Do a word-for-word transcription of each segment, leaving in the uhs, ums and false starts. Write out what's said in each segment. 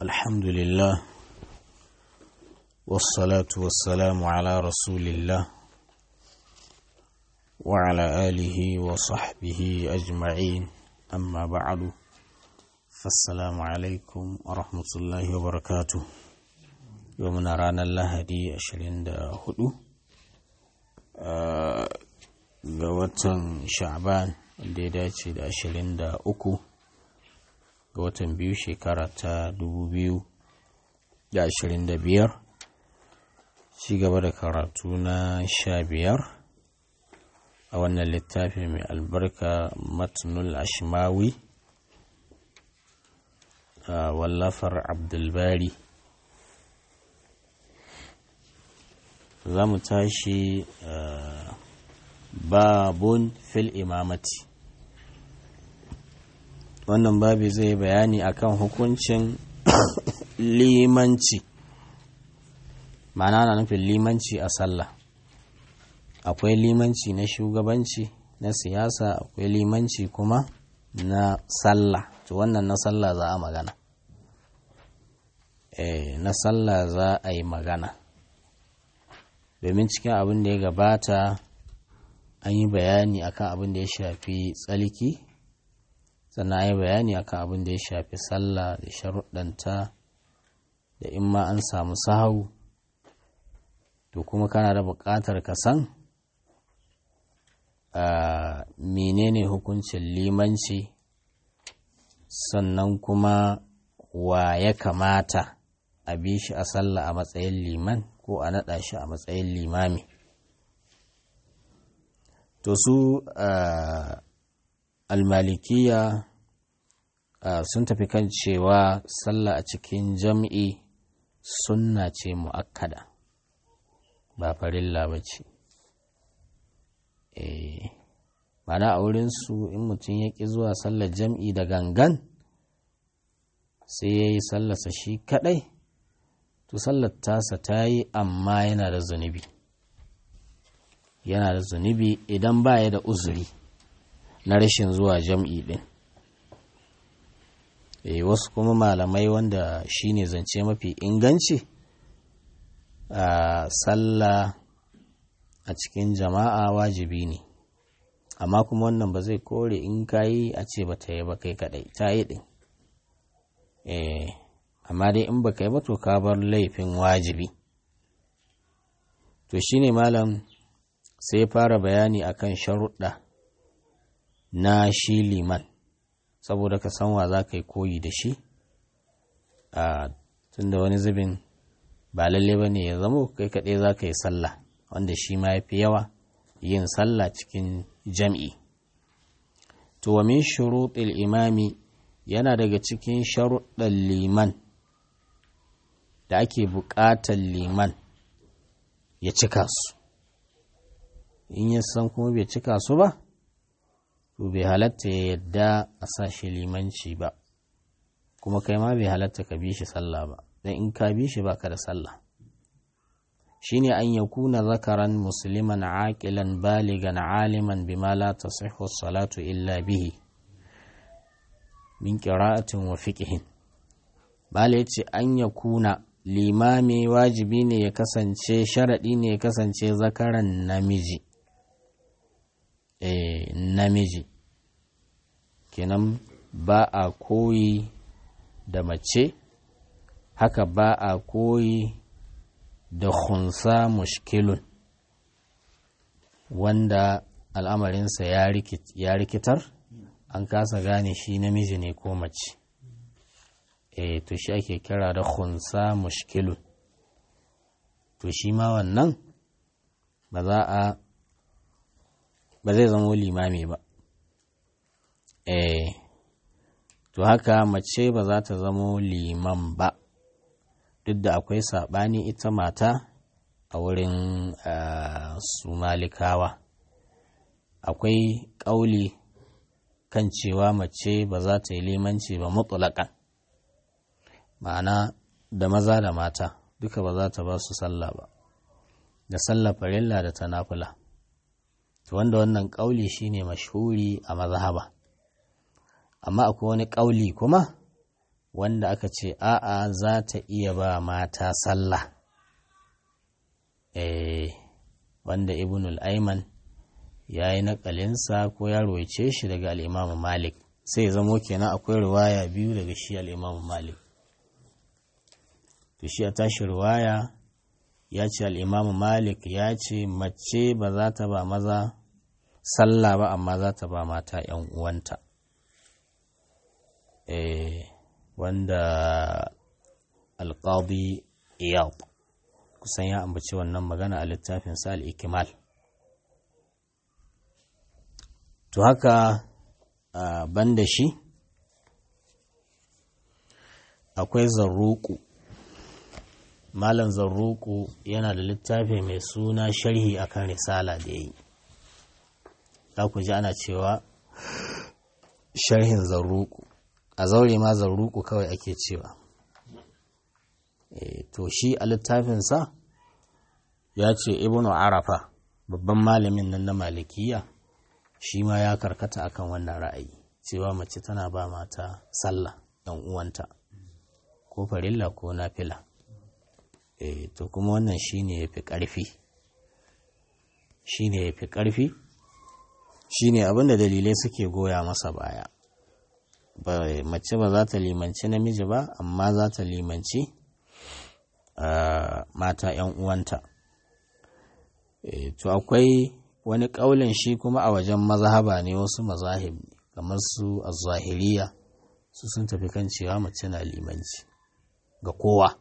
الحمد لله والصلاة والسلام على رسول الله وعلى آله وصحبه أجمعين أما بعد فالسلام عليكم ورحمة الله وبركاته يومنا رانا الله دي أشرين دا هدو ga watan sha'ban wanda ya dace da ashirin da uku ga watan biyu shekara ta dubu biyu da ashirin da biyar ci gaba da karatu na sha biyar a wannan littafi mai albarka matnul ashmawi a wallafar abdulbari za mu tashi babun fil imamati. Wannan babi zai bayani akan hukuncin limanci, ma'ana na nufin limanci a sallah. Akwai limanci na shugabanci na siyasa, akwai limanci kuma na sallah. To wannan na sallah za a magana eh na sallah za a yi magana domin cikin abin da ya gabata an yi bayani akan abin da ya shafi tsalki, sannan an yi bayani akan abin da ya shafi sallah da sharuɗanta, da in ma an samu sahau to kuma kana da buƙatar ka san menene hukuncin limanci, sannan kuma wa ya kamata a bi shi a sallah a matsayin liman ko a naɗa shi a matsayin limami. To su almalikiya sun tafi kan cewa sallah a cikin jam'i sunna ce mu'akkada ba farilla ba ce. Eh, mana a wurinsu in mutum ya ƙi zuwa sallar jam'i da gangan sai ya yi sallarsa shi kaɗai, to sallar tasa ta yi amma yana da zunubi. Yana da zunubi idan ba ya da uzuri na rashin zuwa jam'i ɗin. E, wasu kuma malamai wanda shi ne zance mafi inganci a sallah a cikin jama'a wajibi ne, amma kuma wannan ba zai kore in ka yi a ce ba ta yi ba kai kaɗai, ta yi ɗin. E, amma dai in ba ka yi ba to ka bar laifin wajibi. To shi ne malam sai fara bayani akan sharuɗa na shi liman, saboda ka san wa za ka yi koyi da shi, a tunda wani zubin ba lalle ba ne ya zamo kai kaɗai za ka yi sallah, wanda shi ma ya fi yawa yin sallah cikin jam'i. To wa min shuruɗil imami, yana daga cikin sharuɗan liman da ake buƙatar liman ya cika su. In ya san kuma bai cika su ba, to bai halatta ya yadda a sa shi limanci ba, kuma kai ma bai halatta ka bi shi sallah ba, don in ka bi shi ba ka da sallah. Shi ne an yakuna zakaran musliman aqilan baligan aliman bima la tasihhu salatu illa bihi min qira'atin wa fiqhin. Bala yace an yakuna limami wajibi ne ya kasance, sharaɗi ne ya kasance zakaran namiji. E, namiji kenan ba a koyi da mace, haka ba a koyi da khunsa mushkilun wanda al'amarinsa ya rikitar, an kasa gane shi namiji ne ko mace. E, to shi ake kira da khunsa mushkilun. To shi ma wannan ba za a ba zai zama limami ba. Eh, to haka mace ba za ta zama liman ba, duk da akwai saɓani ita mata a wurin su malikawa. Akwai ƙauli kan cewa mace ba za ta yi limanci ba mutlaƙan, ma'ana da maza da mata duka ba za ta ba su sallah ba, da sallah farilla da ta nafila. To wanda wannan ƙauli shine mashhuri a mazhaba. Amma akwai wani ƙauli kuma wanda aka ce a'a za ta iya ba mata sallah eh wanda ibnul aiman ya yi naƙalinsa ko ya roice shi daga al'imamu malik sai zamo kenan akwai riwaya biyu daga shi al'imamu malik to shi a tashi riwaya ya ce al'imamu malik ya ce mace ba za ta ba maza sallah ba amma za ta ba mata ‘yan uwanta eh wanda alƙadi iyad kusan ya ambaci wannan magana a littafin sa al-ikmal to haka ban da shi akwai zarruku malam zarruku yana da littafi mai suna sharhi akan risala da yayi za ku ji ana cewa sharhin zarruku a zaure ma zarruku kawai ake cewa e, to shi a littafinsa ya ce ibnu arafa babban malamin nan na malikiya shi ma ya karkata akan wannan ra'ayi cewa mace tana ba mata sallah ɗan uwanta ko farilla ko nafila e, to kuma wannan shine yafi ƙarfi shine yafi ƙarfi shine abinda dalilai suke goya masa baya ba mace ba za ta limanci namiji ba amma za ta limanci uh, mata ‘yan uwanta e, to akwai wani ƙaulin shi kuma a wajen mazhaba ne wasu mazahib kamar su az-zahiriya su sun tafi kan cewa mace na limanci ga kowa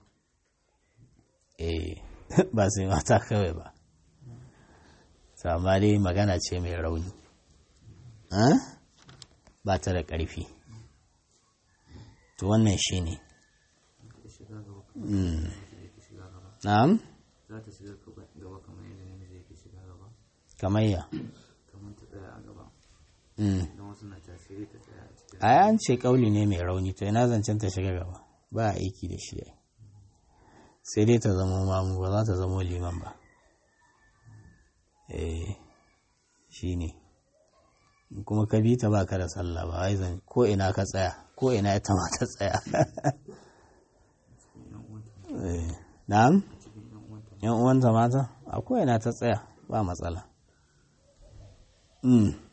e, ba sai mata kawai ba amma dai magana ce mai rauni ba ta da ƙarfi to wannan shi ne na'am za ta shiga gaba kamar yadda namiji yake shiga gaba kamar ya kamar ta tsaya a gaba don wasu na tasiri ta tsaya a cikin a an ce kauli ne mai rauni to ina zancen ta shiga gaba ba a aiki da shi sai dai ta zama mamu ba za ta zama liman ba eh shi ne kuma ka bi ta ba ka da sallah ba wai zan ko ina ka tsaya ko ina ita ma ta tsaya na'am yan uwanta mata a ko ina ta tsaya ba matsala in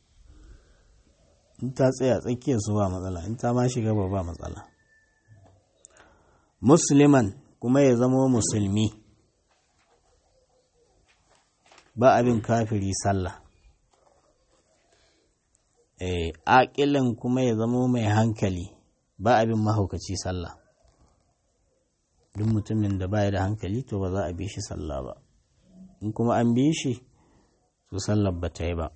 ta tsaya tsakiyar su ba matsala in ta ma shiga ba ba matsala musliman kuma ya zama musulmi ba abin kafiri sallah eh aƙilin kuma ya zama mai hankali ba abin mahaukaci sallah duk mutumin da baya da hankali to ba za a bi shi sallah ba in kuma an bi shi to sallar ba ta yi ba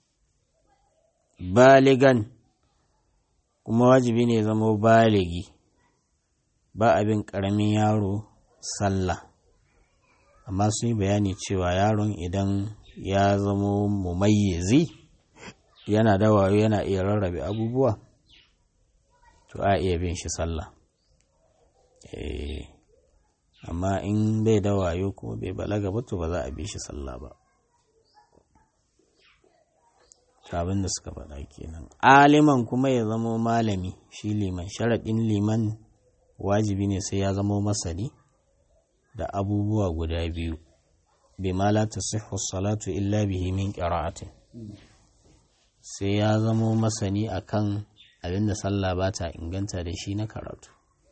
baligan kuma wajibi ne ya zama baligi ba abin ƙaramin yaro sallah amma sun yi bayani cewa yaron idan ya zama mumayyizi yana da wayo yana iya rarrabe abubuwa to a iya bin shi sallah eh amma in bai da wayo kuma bai balaga ba to ba za a bi shi sallah ba abin da suka faɗa kenan aliman kuma ya zama malami shi liman sharaɗin liman wajibi ne sai ya zama masani da abubuwa guda biyu bima la tasihhu salatu illa bihi min qira'atin sai ya zama masani akan abin da sallah ba ta inganta da shi na karatu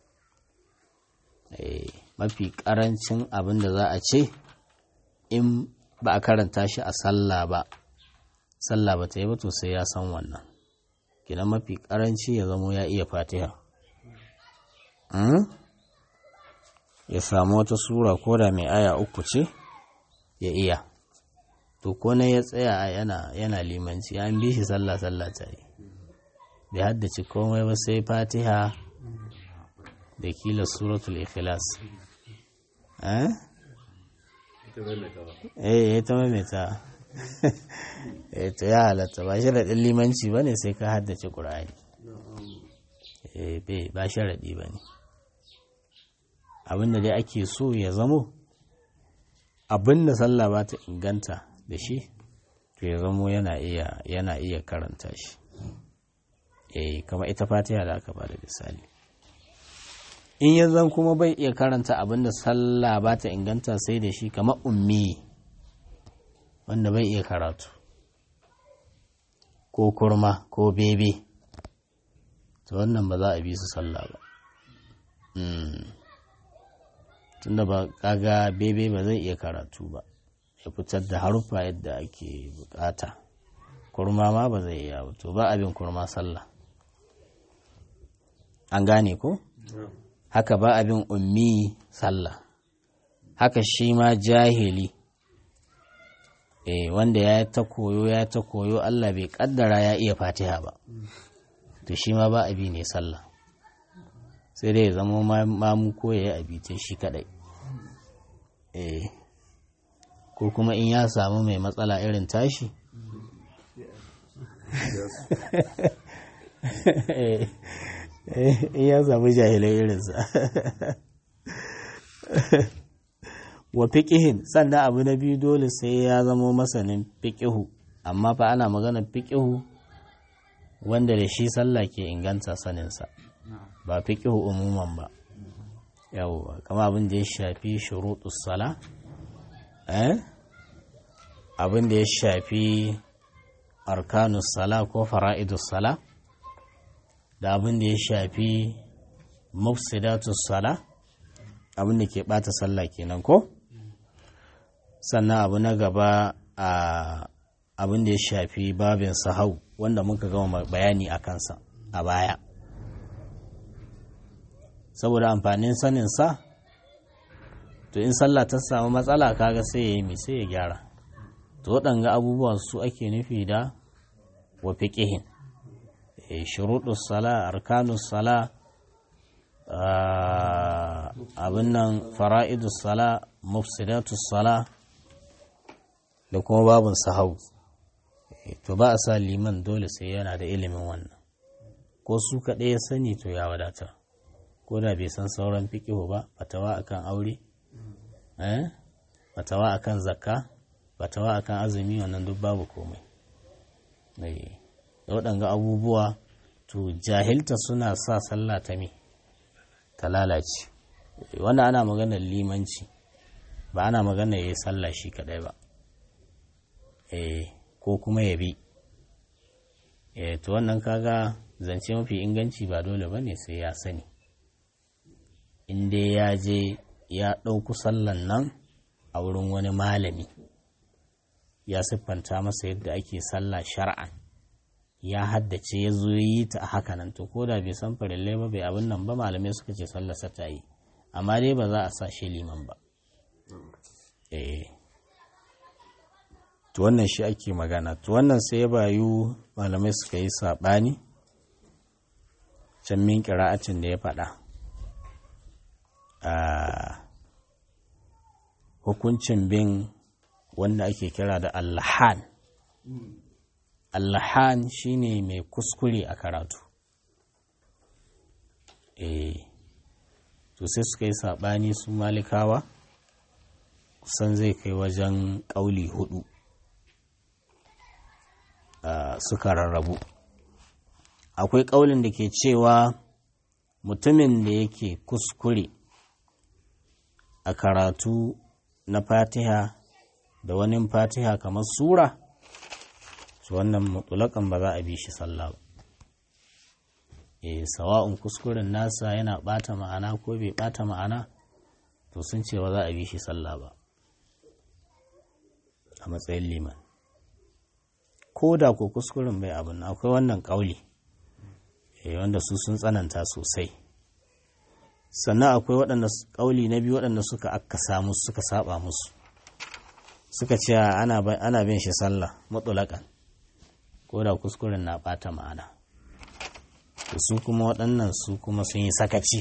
eh mafi karancin abin da za a ce in ba a karanta shi a sallah ba sallah ba ta yi ba to sai ya san wannan kina mafi karanci ya zamo ya iya fatiha ya samu wata sura ko da mai aya uku ce ya iya to ko na ya tsaya yana yana limanci an bi shi sallah sallah ta yi bai haddace komai ba sai fatiha da kila suratul ikhlas eh eh ta maimaita eh to ya halatta ba sharadin limanci bane sai ka haddace qur'ani eh bai ba sharadi bane abinda dai ake so ya zamo abinda sallah ba ta inganta da shi to ya zamo yana iya yana iya karanta shi eh kamar ita fatiha da aka bada misali in ya zan kuma bai iya karanta abin da sallah ba ta inganta sai da shi, kamar ummi wanda bai iya karatu, ko kurma ko bebe, to wannan ba za a bi su sallah ba. Tunda ba kaga bebe ba zai iya karatu ba ya fitar da haruffa yadda ake bukata, kurma ma ba zai iya, to ba abin kurma sallah. An gane ko? Haka ba abin ummi sallah. Haka shi ma jahili, eh wanda ya ta koyo ya ta koyo Allah bai kaddara ya iya Fatiha ba, to shi ma ba abi ne sallah, sai dai ya zama mamu ko ya yi abi ta shi kadai. eh ko kuma in ya samu mai matsala irin tashi in ya samu jahilai irinsa. Wa fiƙihin, sannan abu na biyu dole sai ya zama masanin fiƙihu, amma fa ana magana fiƙihu wanda da shi sallah ke inganta saninsa, ba fiƙihu umuman ba. Yawwa, kama abin da ya shafi shuruɗus sala, eh abin da ya shafi arkanus sala ko fara'idus sala, da abin da ya shafi mufsidatus sala, abin da ke bata sallah kenan ko. Sannan abu na gaba a abin da ya shafi babin sahau, wanda muka gama bayani a kansa a baya. Saboda amfanin sanin sa, to in sallah ta samu matsala kaga sai ya yi mi sai ya gyara. To waɗanga abubuwan su ake nufi da wa fiqihin. E, shuruɗus sala, arkanus sala, abin nan fara'idus sala, mufsidatus sala, da kuma babun sahau. E, to ba a sa liman dole sai yana da ilimin wannan, ko su kaɗai ya sani to ya wadatar, ko da bai san sauran fiqihu ba, fatawa akan aure, eh fatawa akan zakka, fatawa akan azumi, wannan duk babu komai. Eh da waɗanga abubuwa to jahilta suna sa sallah ta me ta lalace. Wannan ana maganar limanci, ba ana maganar yayi sallah shi kadai ba, eh ko kuma ya bi. Eh to wannan kaga zance mafi inganci ba dole bane sai ya sani, in dai ya je ya ɗauku sallan nan a wurin wani malami, ya siffanta masa yadda ake sallah shar'an, ya haddace ya zo yi ta a haka nan, to ko da bai san farillai ba bai abin nan ba, malamai suka ce sallarsa ta yi, amma dai ba za a sa shi liman ba. eh to wannan shi ake magana. To wannan sai ya bayu malamai suka yi saɓani can min ƙira'atin da ya faɗa a hukuncin bin wanda ake kira da allahan. Allahan shine mai kuskure a karatu. eh to sai suka yi saɓani su malikawa, kusan zai kai wajen ƙauli hudu suka rarrabu. Akwai ƙaulin da ke cewa mutumin da yake kuskure a karatu na fatiha da wani fatiha kamar sura, su wannan mutulakan ba za a bi shi sallah ba. E, sawa'un kuskuren nasa yana ɓata ma'ana ko bai ɓata ma'ana, to sun ce ba za a bi shi sallah ba a matsayin liman, ko da ko kuskuren bai abin. Akwai wannan ƙauli e, wanda su sun tsananta sosai. Sannan akwai waɗanda ƙauli na biyu waɗanda suka akkasa musu, suka saba musu, suka ce ana bin shi sallah mutulakan ko da kuskuren na ɓata ma'ana. Su kuma waɗannan su kuma sun yi sakaci,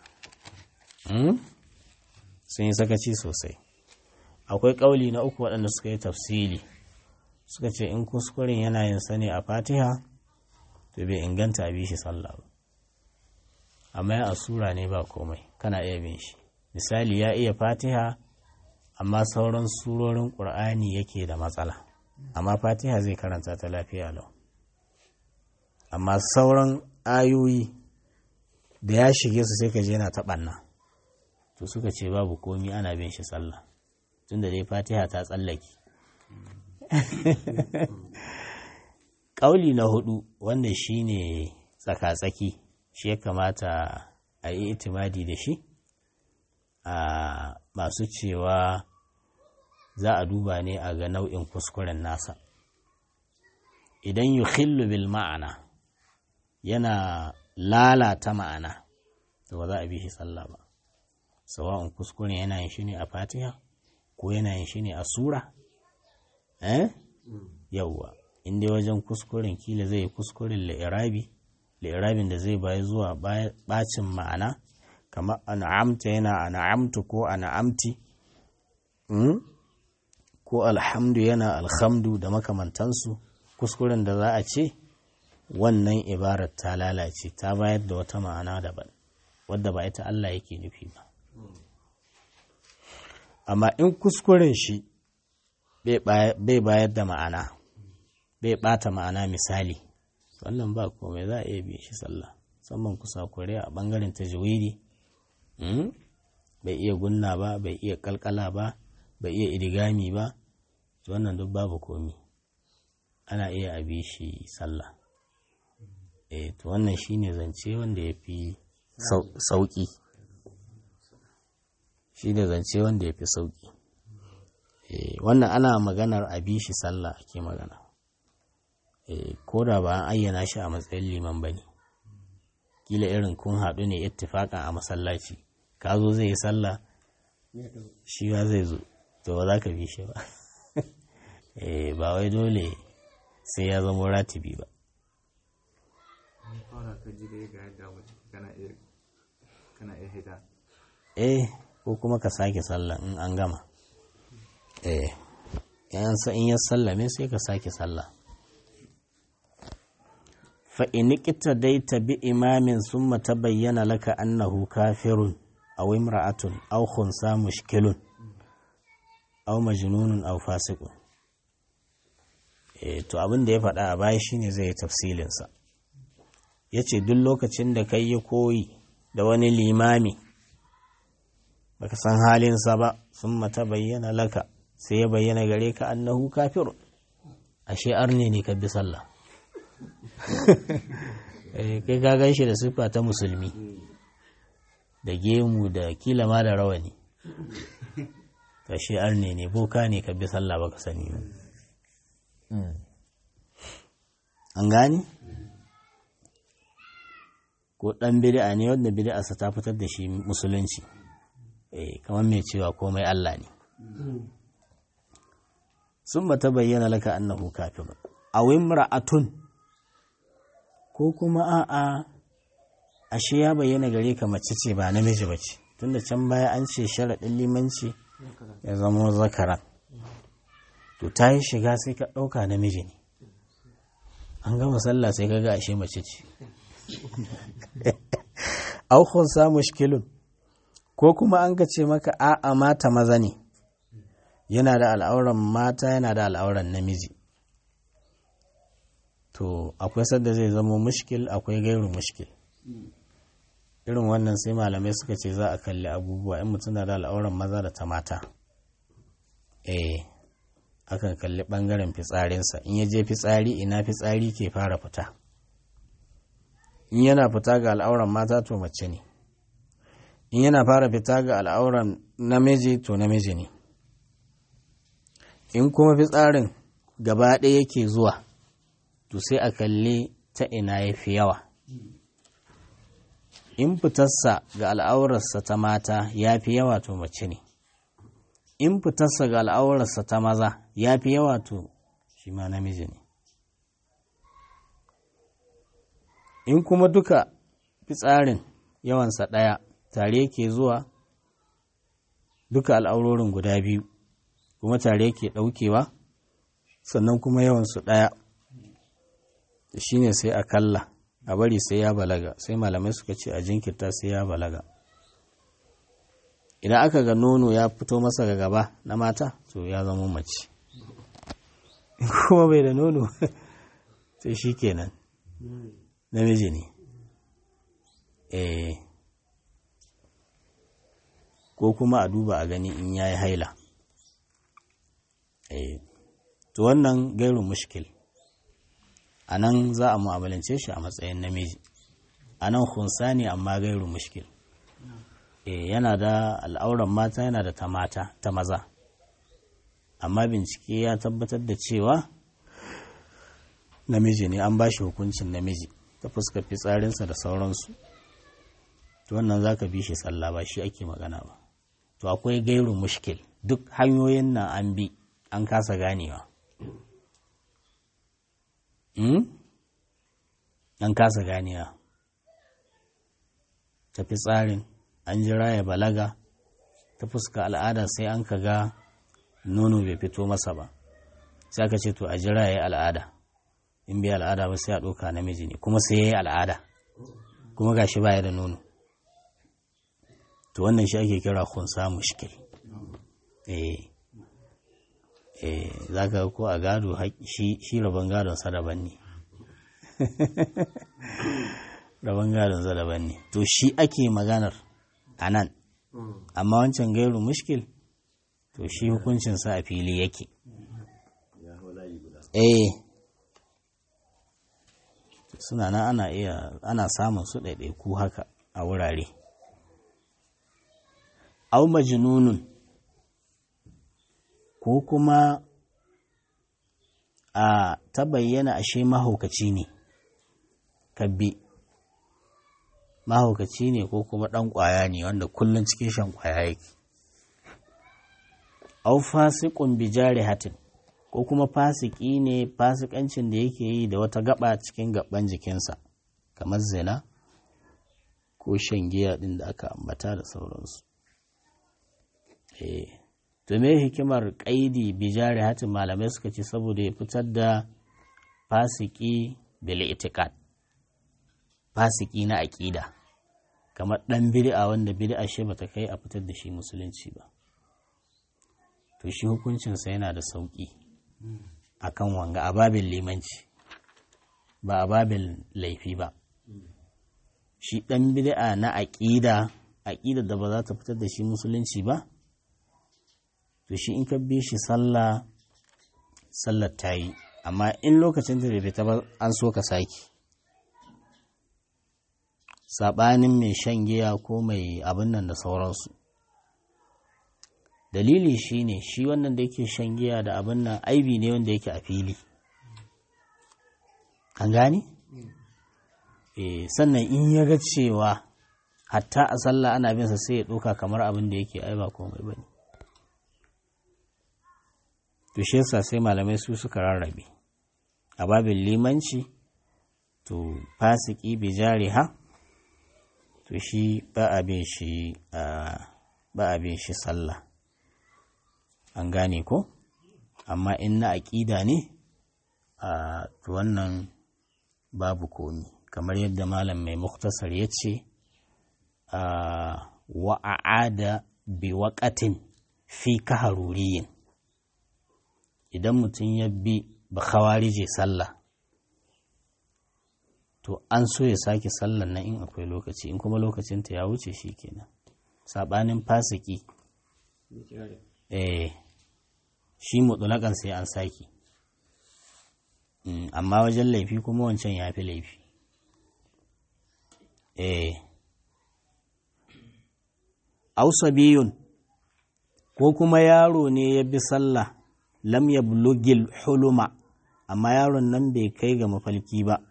sun yi sakaci sosai. Akwai ƙauli na uku waɗanda suka yi tafsili, suka ce in kuskuren yana yin sani a fatiha to bai inganta a bi shi sallah ba, amma ya asura ne ba komai, kana iya bin shi. Misali ya iya fatiha amma sauran surorin ƙur'ani yake da matsala, amma fatiha zai karanta ta lafiya lau, amma sauran ayoyi da ya shige su sai ka je yana taɓanna, to suka ce babu komi ana bin shi sallah tunda dai fatiha ta tsallake. ƙauli na hudu wanda shi ne tsaka-tsaki, shi ya kamata a yi itimadi da shi, a masu cewa za a duba ne a ga nau'in kuskuren nasa. Idan yi khillu bil ma'ana yana lalata ma'ana, to ba za a bi shi sallah ba, sawa'un kuskuren yana yin shi ne a fatiha ko yana yin shi ne a sura. eh yawwa inda wajen kuskuren kila zai yi kuskuren la'irabi la'irabin da zai bayi zuwa bacin ma'ana, kamar an'amta yana an'amtu ko an'amti, ko alhamdu yana alhamdu da makamantansu. Kuskuren da za a ce wannan ibarar ta lalace, ta bayar da wata ma'ana daban wadda ba ita Allah yake nufi ba. Amma in kuskuren shi bai bayar da ma'ana, bai bata ma'ana, misali, wannan ba komai, za a iya bi shi sallah. Musamman kusa kure a bangaren tajwidi, bai iya gunna ba, bai iya kalkala ba, bai iya idigami ba, to wannan duk babu komi, ana iya a bi shi sallah. eh to wannan shine zance wanda ya fi sauki, shi ne zance wanda ya fi sauki. Wannan ana maganar a bi shi sallah ake magana, ko da ba an ayyana shi a matsayin liman ba ne. Kila irin kun haɗu ne ittifaƙan a masallaci, ka zo zai yi sallah, shi ba zai zo, to ba za ka bi shi ba. Ba wai dole sai ya zama ratibi ba. eh ko kuma ka sake sallah in an gama. eh in ya sallame sai ka sake sallah. fa in iqtadaita bi imamin summa tabayyana laka annahu kafirun aw imra'atun aw khunsa mushkilun aw majnunun aw fasiqun. eh to abin da ya faɗa a baya shine zai yi tafsilin sa. yace duk lokacin da kai yi koyi da wani limami baka san halinsa ba, summa tabayyana laka, sai ya bayyana gare ka annahu kafirun, ashe arne ne ka bi sallah. kai ka gan shi da siffa ta musulmi, da gemu da kila ma da rawani, ashe arne ne, boka ne ka bi sallah baka sani ba. an gani ko dan bid'a ne wanda bid'a sa ta fitar da shi musulunci, eh kamar mai cewa komai Allah ne. summa tabayyana laka annahu kafirun aw imra'atun, ko kuma a'a ashe ya bayyana gare ka mace ce ba namiji bace, tunda can baya an ce sharadin limanci ya zama zakaran, to ta yi shiga sai ka dauka namiji ne, an gama sallah sai kaga ashe mace ce. aw khunsa mushkilun, ko kuma an ka ce maka a'a mata maza ne, yana da al'auran mata yana da al'auran namiji, to akwai sadda zai zama mushkil akwai gairu mushkil. irin wannan sai malamai suka ce za a kalli abubuwa, in mutum na da al'auran maza da ta mata, eh akan kalli bangaren fitsarinsa, in ya je fitsari ina fitsari ke fara fita, in yana fita ga al'auran mata to mace ne, in yana fara fita ga al'auran namiji to namiji ne, in kuma fitsarin gaba ɗaya yake zuwa to sai a kalli ta ina ya fi yawa. In fitarsa ga al'aurarsa ta mata ya fi yawa to mace ne, in fitarsa ga al'aurarsa ta maza ya fi yawa to shi ma namiji ne. In kuma duka fitsarin yawansa ɗaya tare yake zuwa duka al'aurorin guda biyu kuma tare yake ɗaukewa, sannan kuma yawansu ɗaya, shi ne sai a kalla a bari sai ya balaga, sai malamai suka ce a jinkirta sai ya balaga. Idan aka ga nono ya fito masa ga gaba na mata to ya zama mace, kuma bai da nono sai shi kenan namiji ne. eh ko kuma a duba a gani in yayi haila eh to wannan gairu mushkil a nan za a mu'amalance shi a matsayin namiji a nan hunsa ne amma gairu mushkil e, yana da al'auran mata yana da ta mata ta maza amma bincike ya tabbatar da cewa namiji ne an ba shi hukuncin namiji ta fuskar fitsarinsa da sauransu to wannan za ka bi shi sallah ba shi ake magana ba to akwai gairu mushkil duk hanyoyin nan an bi an kasa ganewa an kasa ganewa tafi tsarin an jira ya balaga ta fuska al'ada sai an ka ga nono bai fito masa ba sai aka ce to a jira ya yi al'ada in bai al'ada ba sai a ɗauka namiji ne kuma sai ya yi al'ada kuma ga shi baya da nono to wannan shi ake kira kunsa mushkil eh eh za ka ko a gado shi rabon gadonsa daban ne rabon gadonsa daban ne to shi ake maganar a nan amma wancan gairu mushkil to shi hukuncinsa a fili yake eh suna nan ana iya ana samun su ɗaiɗaiku haka a wurare au majnunun ko kuma a ta bayyana ashe mahaukaci ne kabbi mahaukaci ne ko kuma ɗan ƙwaya ne wanda kullum cikin shan ƙwaya yake au fasiqun bi jarihatin ko kuma fasiki ne fasikancin da yake yi da wata gaba cikin gaban jikinsa kamar zina ko shan giya din da aka ambata da sauransu eh to me hikimar qaidi bi jarihatin malamai suka ce saboda ya fitar da fasiki bil itiqad fasiki na aqida kamar dan bid'a wanda bid'a shi bata kai a fitar da shi musulunci ba to shi hukuncinsa yana da sauki akan wanga a babin limanci ba a babin laifi ba shi dan bid'a na aqida aqida da ba za ta fitar da shi musulunci ba to shi in ka bi shi sallah sallar ta yi amma in lokacin da bai fita ba an so ka saki sabanin mai shan giya ko mai abin nan da sauransu dalili shine shi wannan da yake shan giya da abin nan aibi ne wanda yake a fili an gane eh sannan in ya ga cewa hatta a sallah ana bin sa sai ya doka kamar abin da yake aiba komai bane to shi yasa sai malamai su suka rarrabe a babin limanci to fasiki bi jariha to shi ba a bin shi ba a bin shi sallah an gane ko amma in na aƙida ne a to wannan babu komi kamar yadda malam mai muktasar ya ce wa a'ada bi waqatin fi kaharuriyin idan mutum ya bi ba khawarije sallah to an so ya sake sallan nan in akwai lokaci in kuma lokacinta ya wuce shi kenan sabanin fasiki eh shi mutulakan sai an saki amma wajen laifi kuma wancan ya fi laifi eh ausabiyun ko kuma yaro ne ya bi sallah lam yablugil huluma amma yaron nan bai kai ga mafalki ba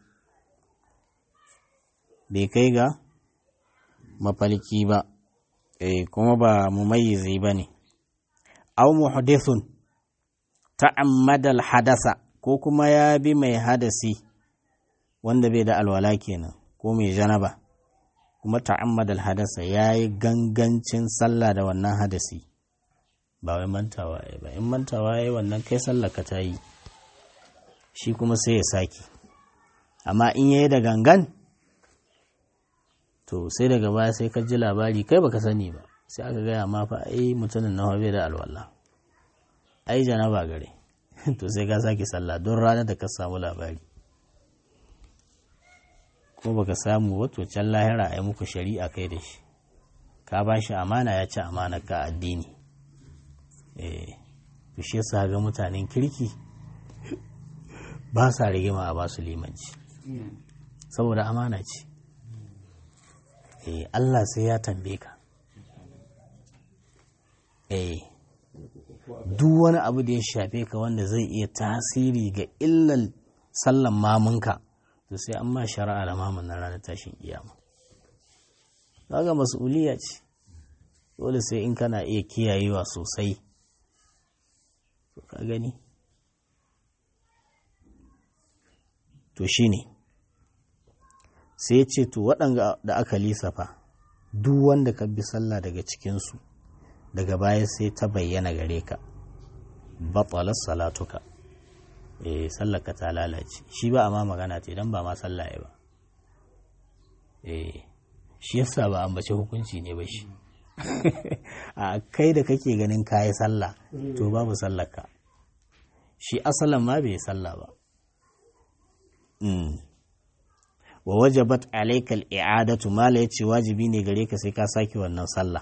bai kai ga mafalki ba eh kuma ba mumayyizi bane aw muhdithun ta'ammada al-hadasa ko kuma ya bi mai hadasi wanda bai da alwala kenan ko mai janaba kuma ta'ammada al-hadasa yayi gangancin sallah da wannan hadasi ba wai mantawa yayi ba in mantawa yayi wannan kai sallar ka tayi shi kuma sai ya saki amma in yayi da gangan to sai daga baya sai ka ji labari kai baka sani ba sai aka gaya ma fa ai mutumin nawa bai da alwala ai janaba gare to sai ka sake sallah don ranar da ka samu labari ko baka samu wato can lahira a yi muku shari'a kai da shi ka ba shi amana ya ci amana ka addini eh to shi yasa ga mutanen kirki ba sa rigima a basu limanci saboda amana ce eh Allah sai ya tambaye ka eh duk wani abu da ya shafe ka wanda zai iya tasiri ga illan sallan mamunka to sai an ma shari'a da mamun na ranar tashin kiyama kaga mas'uliyya ce dole sai in kana iya kiyayewa sosai to ka gani to shine sai ya ce to waɗanda da aka lissafa duk wanda ka bi sallah daga cikinsu daga baya sai ta bayyana gare ka batalar salatuka eh sallaka ta lalace shi ba amma magana ce dan ba ma sallaye ba eh shi yasa ba ambace hukunci ne ba shi a kai da kake ganin kayi sallah to babu sallaka shi asalan ma bai sallah ba mm wa wajabat alayka al-i'adatu mala yace wajibi ne gare ka sai ka saki wannan sallah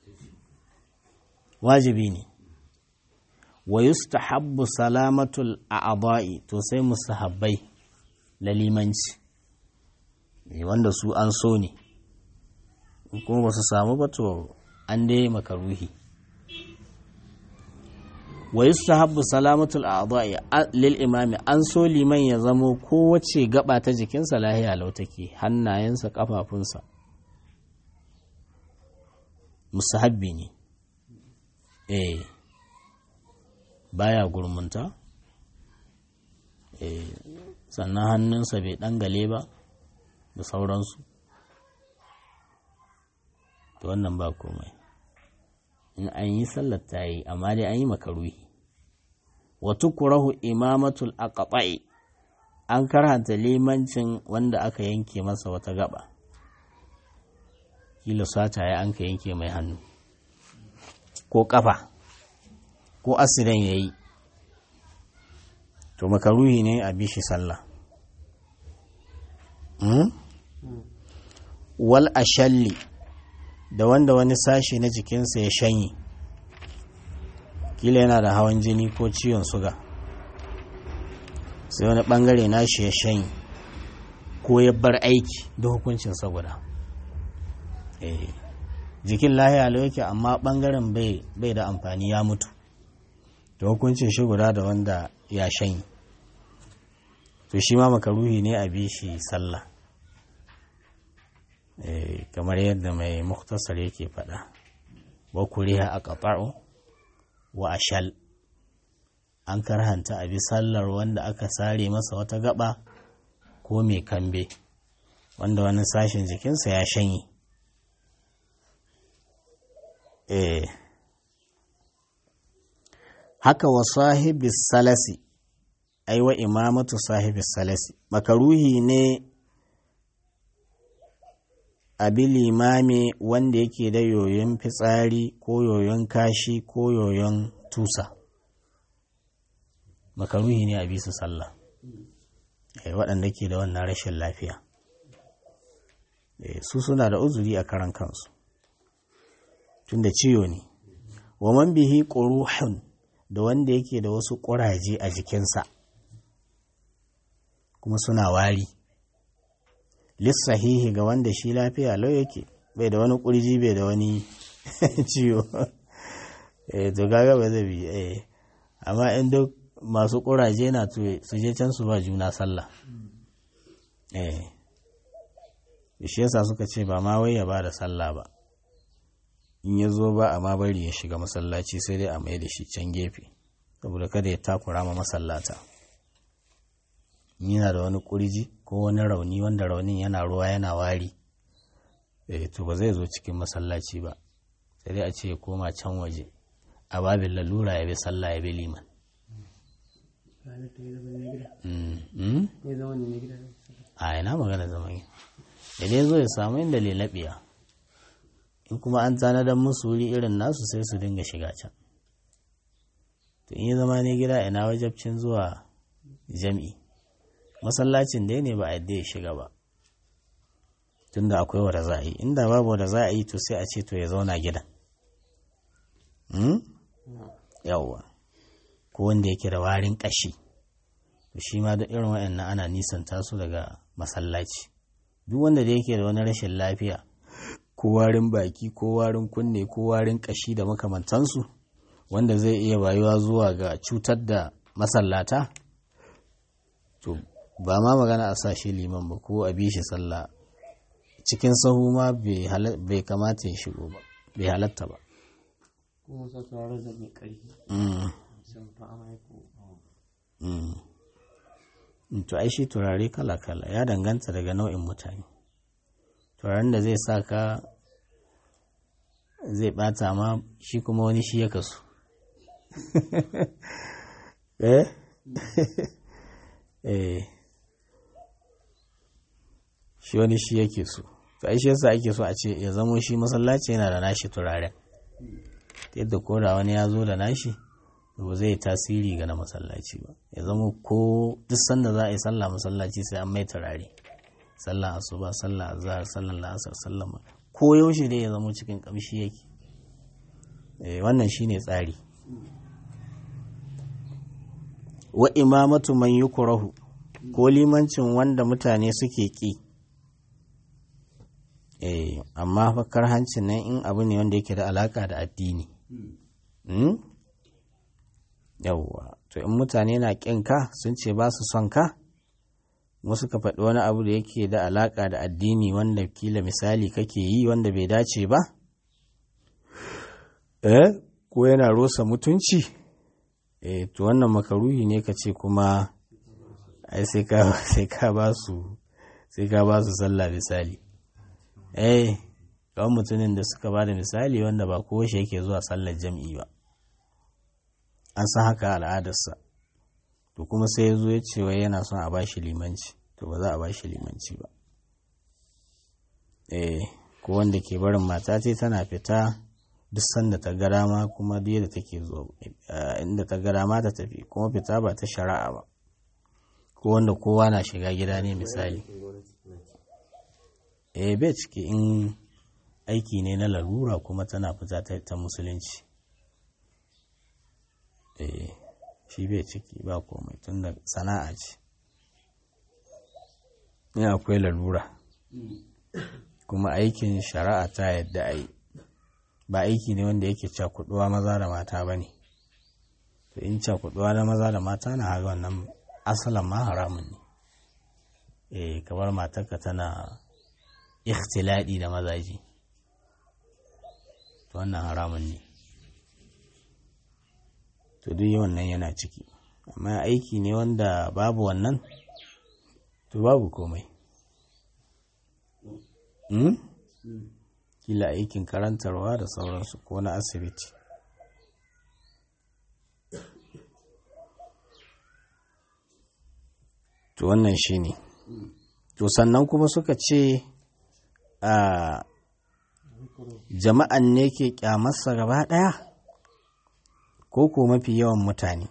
wajibi ne wa yustahabbu salamatul a'dha'i to sai mustahabbai lalimanci wanda su an so ne kuma ba su samu ba to an dai makaruhi wa yustahabbu salamatul a'dha'i lil imami an so liman ya zamo kowace gaba ta jikinsa lahiya lau take hannayensa kafafunsa mustahabbi ne eh baya gurmunta eh sannan hannunsa bai dangale ba da sauransu to wannan ba komai in an yi sallar ta yi amma dai an yi makaruhi wa tukrahu imamatul aqta'i an karhanta limancin wanda aka yanke masa wata gaba kila sata ya an ka yanke mai hannu ko kafa ko asirin ya yi to makaruhi ne a bishi sallah hmm? wal ashalli da wanda wani sashi na jikinsa ya shanye kila yana da hawan jini ko ciwon suga sai wani bangare nashi ya shanye ko ya bar aiki da hukuncin saboda eh jikin lahiya lau yake amma bangaren bai da amfani ya mutu da hukuncin shi guda da wanda ya shanyi to shi ma makaruhi ne a bi shi sallah e, kamar yadda mai muktasar yake faɗa wa kuriha aqta'u wa ashal an karhanta a bi sallar wanda aka sare masa wata gaba ko mai kambe wanda wani sashen jikinsa ya shanyi eh haka wa sahibis salasi ai wa imamatu sahibis salasi makaruhi ne abi limami wanda yake da yoyon fitsari ko yoyon kashi ko yoyon tusa makaruhi ne a bisa sallah ai waɗanda ke da wannan rashin lafiya su suna da uzuri a karan kansu tunda ciwo ne wa man bihi quruhun da wanda yake da wasu ƙuraje a jikinsa kuma suna wari lissahihi ga wanda shi lafiya lau yake bai da wani ƙurji bai da wani ciwo eh to gaga ba zai bi eh amma in duk masu ƙuraje na to su je can su ba juna sallah eh shi yasa suka ce ba ma wai ya ba da sallah ba in ya zo ba a ma bari ya shiga masallaci sai dai a mai da shi can gefe saboda kada ya takura ma masallata yana da wani kurji ko wani rauni wanda raunin yana ruwa yana wari eh to ba zai zo cikin masallaci ba sai dai a ce ya koma can waje a babin lalura ya bi sallah ya bi liman a ina magana zaman da dai zo ya samu inda lelabiya in kuma an tanadar musu wuri irin nasu sai su dinga shiga can to in yi zama ne gida ina wajabcin zuwa jam'i masallacin dai ne ba a yadda ya shiga ba tunda akwai wanda za a yi, inda babu wanda za a yi to sai a ce to ya zauna gidan. Yawwa, ko wanda yake da warin ƙashi, to shi ma da irin waɗannan ana nisanta su daga masallaci. Duk wanda da yake da wani rashin lafiya, ko warin baki, ko warin kunne, ko warin ƙashi da makamantansu, wanda zai iya bayuwa zuwa ga cutar da masallata, to ba ma magana a sa shi liman ba ko a bi shi sallah cikin sahu ma bai kamata ya shigo ba, bai halatta ba. kuma sa turare da mai ƙarfi sun fa amai ko to ai shi turare kala-kala ya danganta daga nau'in mutane. Turaren da zai sa ka zai bata ma shi kuma wani shi ya kasu. eh eh shi wani shi yake so, to ai shi yasa ake so a ce ya zamo shi masallaci yana da nashi turaren, yadda ko da wani ya zo da nashi ba zai tasiri ga na masallaci ba. Ya zama ko duk sanda za a yi sallah masallaci sai an mai turare, sallah asuba, sallah azhar, sallah la'asar, sallah ko yaushe dai ya zama cikin kamshi yake. eh wannan shine tsari. Wa imamatu man yukrahu, ko limancin wanda mutane suke ki. eh amma fa karhancin nan in abu ne wanda yake da alaka da addini. mm? yawwa, to in mutane na ƙin ka sun ce ba su son ka, kuma suka faɗi wani abu da yake da alaƙa da addini wanda kila misali kake yi wanda bai dace ba, eh ko yana rosa mutunci, eh to wannan makaruhi ne ka ce kuma ai sai ka sai ka ba su sai ka ba su sallah misali. eh kawai mutumin da suka ba da misali wanda ba kowa shi yake zuwa sallar jam'i ba, an san haka al'adarsa, to kuma sai ya zo ya ce wai yana son a bashi limanci, to ba za a bashi limanci ba. eh ko wanda ke barin mata ce tana fita duk sanda ta gara ma, kuma duk da take zo inda ta gara ma ta tafi, kuma fita ba ta shari'a ba, ko wanda kowa na shiga gida ne misali. eh bai ciki in aiki ne na larura kuma tana fita ta musulunci. eh shi bai ciki ba komai tunda sana'a ce, in akwai lalura kuma aikin shari'a ta yadda a yi, ba aiki ne wanda yake cakuduwa maza da mata ba ne. to in cakuduwa na maza da mata na haga wannan asalan ma haramun ne. eh kamar matarka tana ikhtiladi da mazaji, to wannan haramun ne. to duk wannan yana ciki, amma aiki ne wanda babu wannan, to babu komai. hmm? kila aikin karantarwa da sauransu ko na asibiti. to wannan shi ne. to sannan kuma suka ce a jama'an ne ke kyamarsa gaba ɗaya, ko ko mafi yawan mutane,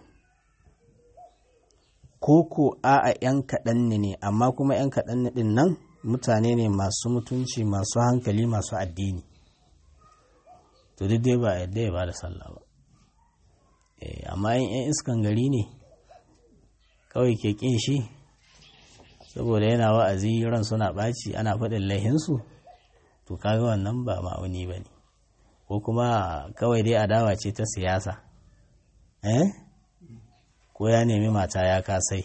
ko ko a'a ‘yan kaɗan ne, amma kuma ‘yan kaɗan ɗin nan mutane ne masu mutunci, masu hankali, masu addini, to duk dai ba yadda ya ba da sallah ba. eh amma yin ‘yan iskan gari ne kawai ke ƙin shi saboda yana wa'azi ran suna ɓaci ana faɗin laihinsu, to kaga wannan ba ma'auni ba ne, ko kuma kawai dai adawa ce ta siyasa. eh ko ya nemi mata ya kasai.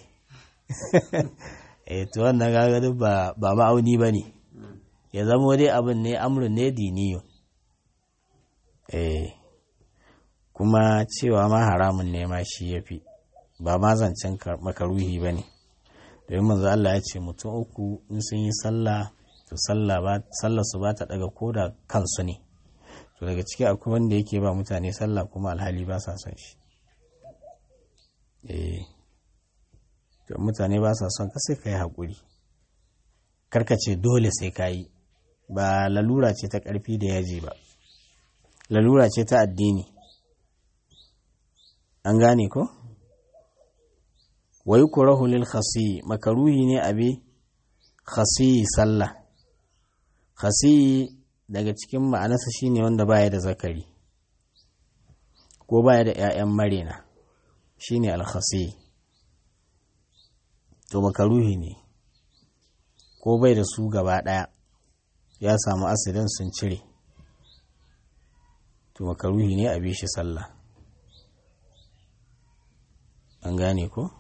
eh to wannan kaga duk ba ba ma'auni ba ne, ya zama dai abin ne amrun ne diniyo. eh kuma cewa ma haramun ne ma shi yafi, ba ma zancen makaruhi ba ne, domin manzo Allah ya ce mutum uku in sun yi sallah to sallah su ba ta daga koda kansu ne, to daga ciki akwai wanda yake ba mutane sallah kuma alhali ba sa son shi. eh to mutane ba sa son ka sai ka yi haƙuri, karkace dole sai ka yi, ba lalura ce ta ƙarfi da yaji ba, lalura ce ta addini. an gane ko? wai kurahu lil khasi, makaruhi ne abi khasi sallah, khasi daga cikin ma'anarsa shine wanda baya da zakari ko baya da 'ya'yan marena shine alkhasi. To makaruhi ne ko bai da su gaba ɗaya ya samu asirin sun cire, to makaruhi ne a bi shi sallah. An gane ko?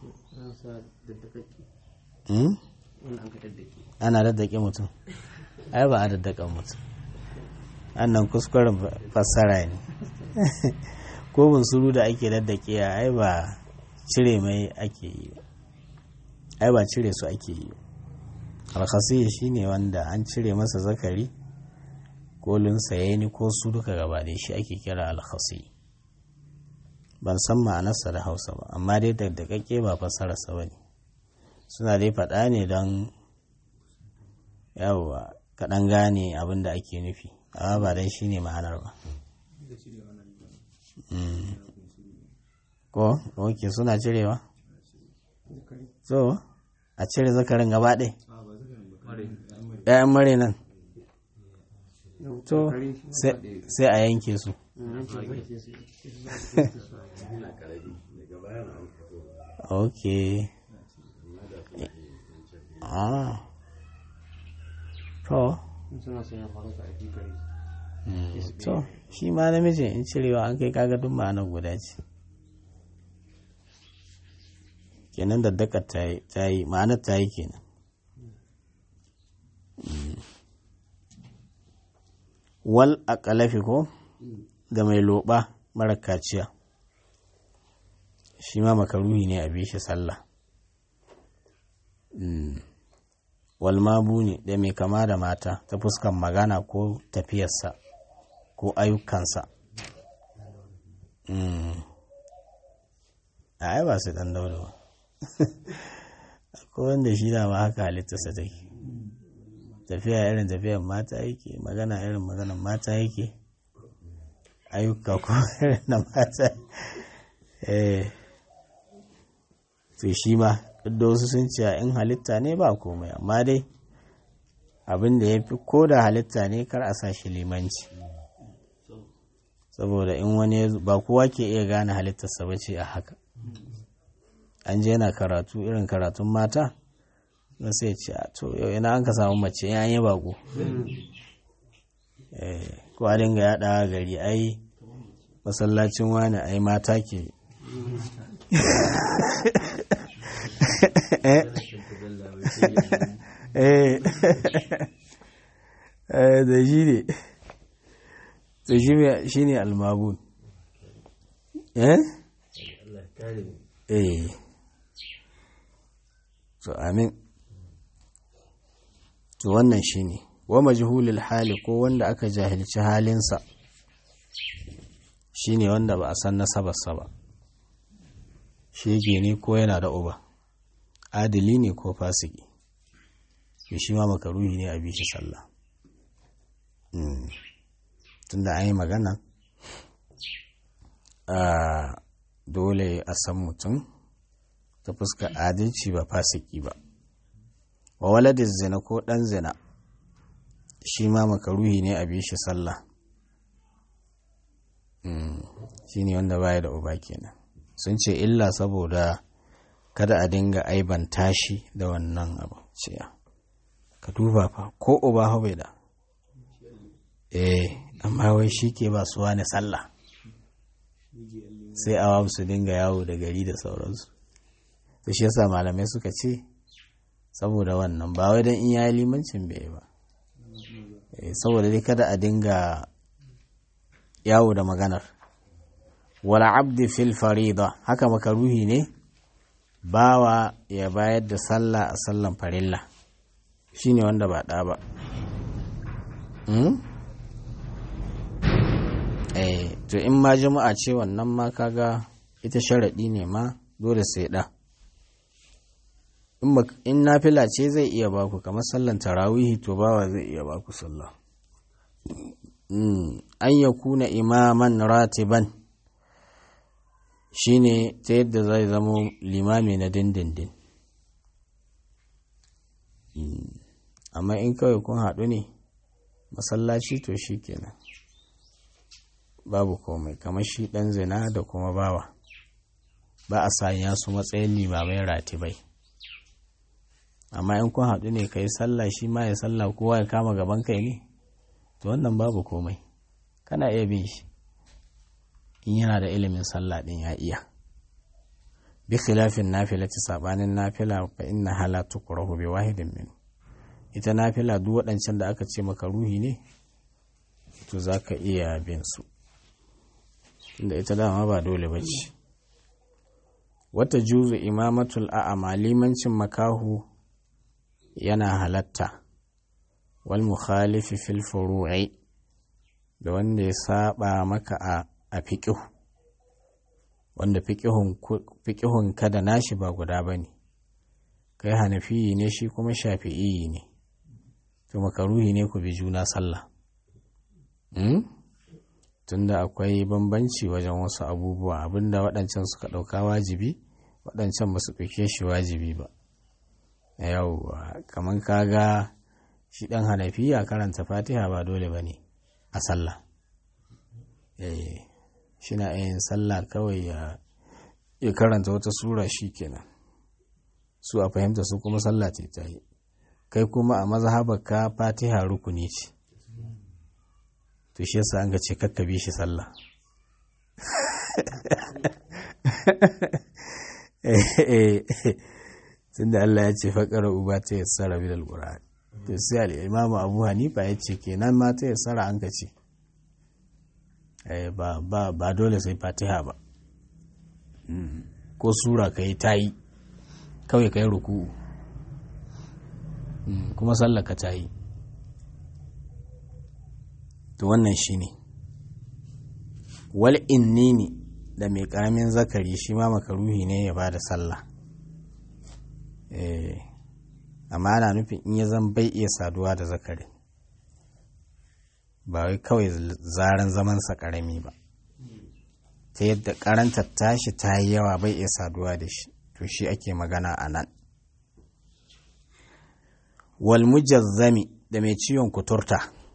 Ana daddake mutum ai ba a daddaka mutum, annan kuskuren fassara ne. Ko bunsuru da ake daddake ai ba cire mai ake yi ba, ai ba cire su ake yi. Alkhasi shi ne wanda an cire masa zakari ko lunsayeni ko su duka gaba da shi ake kira alkhasi. Ban san ma'anarsa da Hausa ba, amma dai daddakakke ba fassararsa ba ne, suna dai faɗa ne don yawwa kaɗan gane abin da ake nufi, amma ba dai shi ne ma'anar ba. Ko ok suna cirewa so a cire zakarin gaba ɗaya ‘ya'yan mare nan to sai a yanke su. Ok ah to to shi ma namijin in cirewa an kai kaga duk ma'anar guda ce kenan, da daka ta yi ma'anar ta yi kenan. Wal aqalafi ko da mai loba mara kaciya shi ma makaruhi ne a bi shi sallah. Wal mabuni da mai kama da mata ta fuskan magana ko tafiyarsa ko ayyukansa. a ai ba su dan dauda ba ko wanda shi da ma haka halittarsa take, tafiya irin tafiyar mata yake, magana irin maganar mata yake, ayyuka ko irin na mata. eh to shi ma duk da wasu sun ce in halitta ne ba komai, amma dai abin da ya fi ko da halitta ne kar a sa shi limanci, saboda in wani ba kowa ke iya gane halittarsa ba ce a haka. An je yana karatu irin karatun mata na sai ce to yau ina an ka samu mace ya yi bako ko a dinga yaɗa gari ai masallacin wani ai mata ke da shi ne to shi ne almabun eh eh to amin. To wannan shine wa majhulul hali ko wanda aka jahilci halinsa shine wanda ba a san nasabarsa ba, shege ne ko yana da uba, adili ne ko fasiki, to shi ma makaruhi ne a bi shi sallah. Tunda an yi magana a dole a san mutum ta fuskar adalci ba fasiki ba. Wa waladin zina ko ɗan zina shi ma makaruhi ne a bi shi sallah. Shi ne wanda baya da uba kenan. Sun ce illa saboda kada a dinga aibanta shi da wannan abu ciya. Ka duba fa ko uba bai da. Eh amma wai shi ke ba su wani sallah. Sai awam su dinga yawo da gari da sauransu. To shi yasa malamai suka ce saboda wannan ba wai dan in yayi limancin bai ba, saboda dai kada a dinga yawo da maganar. Wala abdi fil farida haka makaruhi ne bawa ya bayar da sallah a sallan farilla, shine wanda ba da ba. eh to in ma jama'a ce wannan ma kaga ita sharadi ne ma dole sai da. In nafila ce zai iya baku kamar sallan tarawihi to bawa zai iya baku sallah. An ya kuna imaman ratiban shine ta yadda zai zama limami na dindindin. Amma in kawai kun haɗu ne masallaci to shi kenan babu komai, kamar shi ɗan zina da kuma bawa ba a sanya su matsayin limamai ratibai. Amma in kun haɗu ne ka yi sallah shi ma ya sallah kowa ya kama gaban kai ne, to wannan babu komai, kana iya bin shi in yana da ilimin sallah ɗin ya iya. Bi khilafin nafilati, sabanin nafila, fa inna hala tukrahu bi wahidin min, ita nafila duk waɗancan da aka ce maka ruhi ne to zaka iya bin su, tunda ita dama ba dole bace. Wata juzu imamatul a'ama, limancin makahu yana halatta, wal mukhalifi fil furu'i, da wanda ya saba maka a a fiqh, wanda fiqhun fiqhun ka da nashi ba guda bane, kai hanafiyi ne shi kuma shafi'i ne, to makaruhi ne ku bi juna sallah. hmm? Tunda akwai bambanci wajen wasu abubuwa, abinda waɗancan suka ɗauka wajibi waɗancan ba su ɗauke shi wajibi ba. Yau kamar kaga shi ɗan hanafiya karanta fatiha ba dole ba ne a sallah, eh shi na yin sallah kawai ya ya karanta wata sura shi kenan, su a fahimta su kuma sallah ce ta yi. Kai kuma a mazhabar ka fatiha rukuni ce, to shi yasa an ga ce kakka bi shi sallah. Tunda Allah ya ce faƙara uba ta yassara bil alquran, to sai al-Imam Abu Hanifa ya ce kenan ma ta yassara an ka ce ba ba ba dole sai fatiha ba, ko sura kai tayi kawai kai ruku'u kuma sallar ka tayi. To wannan shine wal innini, da mai karamin zakari shi ma makaruhi ne ya bada sallah, eh amma ana nufin in ya zan bai iya saduwa da zakari, ba wai kawai zaran zamansa karami ba, ta yadda karanta tashi ta yi yawa bai iya saduwa da shi, to shi ake magana a nan. Wal mujazzami, da mai ciwon kuturta,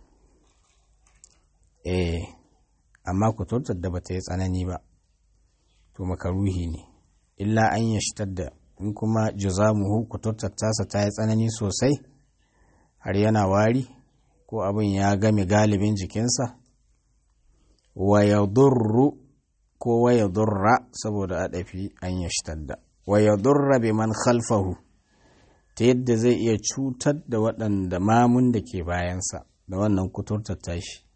eh amma kuturtar da bata yi tsanani ba to makaruhi ne, illa an yashtar da, in kuma juzamuhu kuturtar tasa ta yi tsanani sosai har yana wari ko abin ya game galibin jikinsa, wa yadurru ko wa yadurra, saboda adafi an yashtar da, wa yadurra biman khalfahu, ta yadda zai iya cutar da waɗanda mamun da ke bayansa da wannan kuturtar tashi,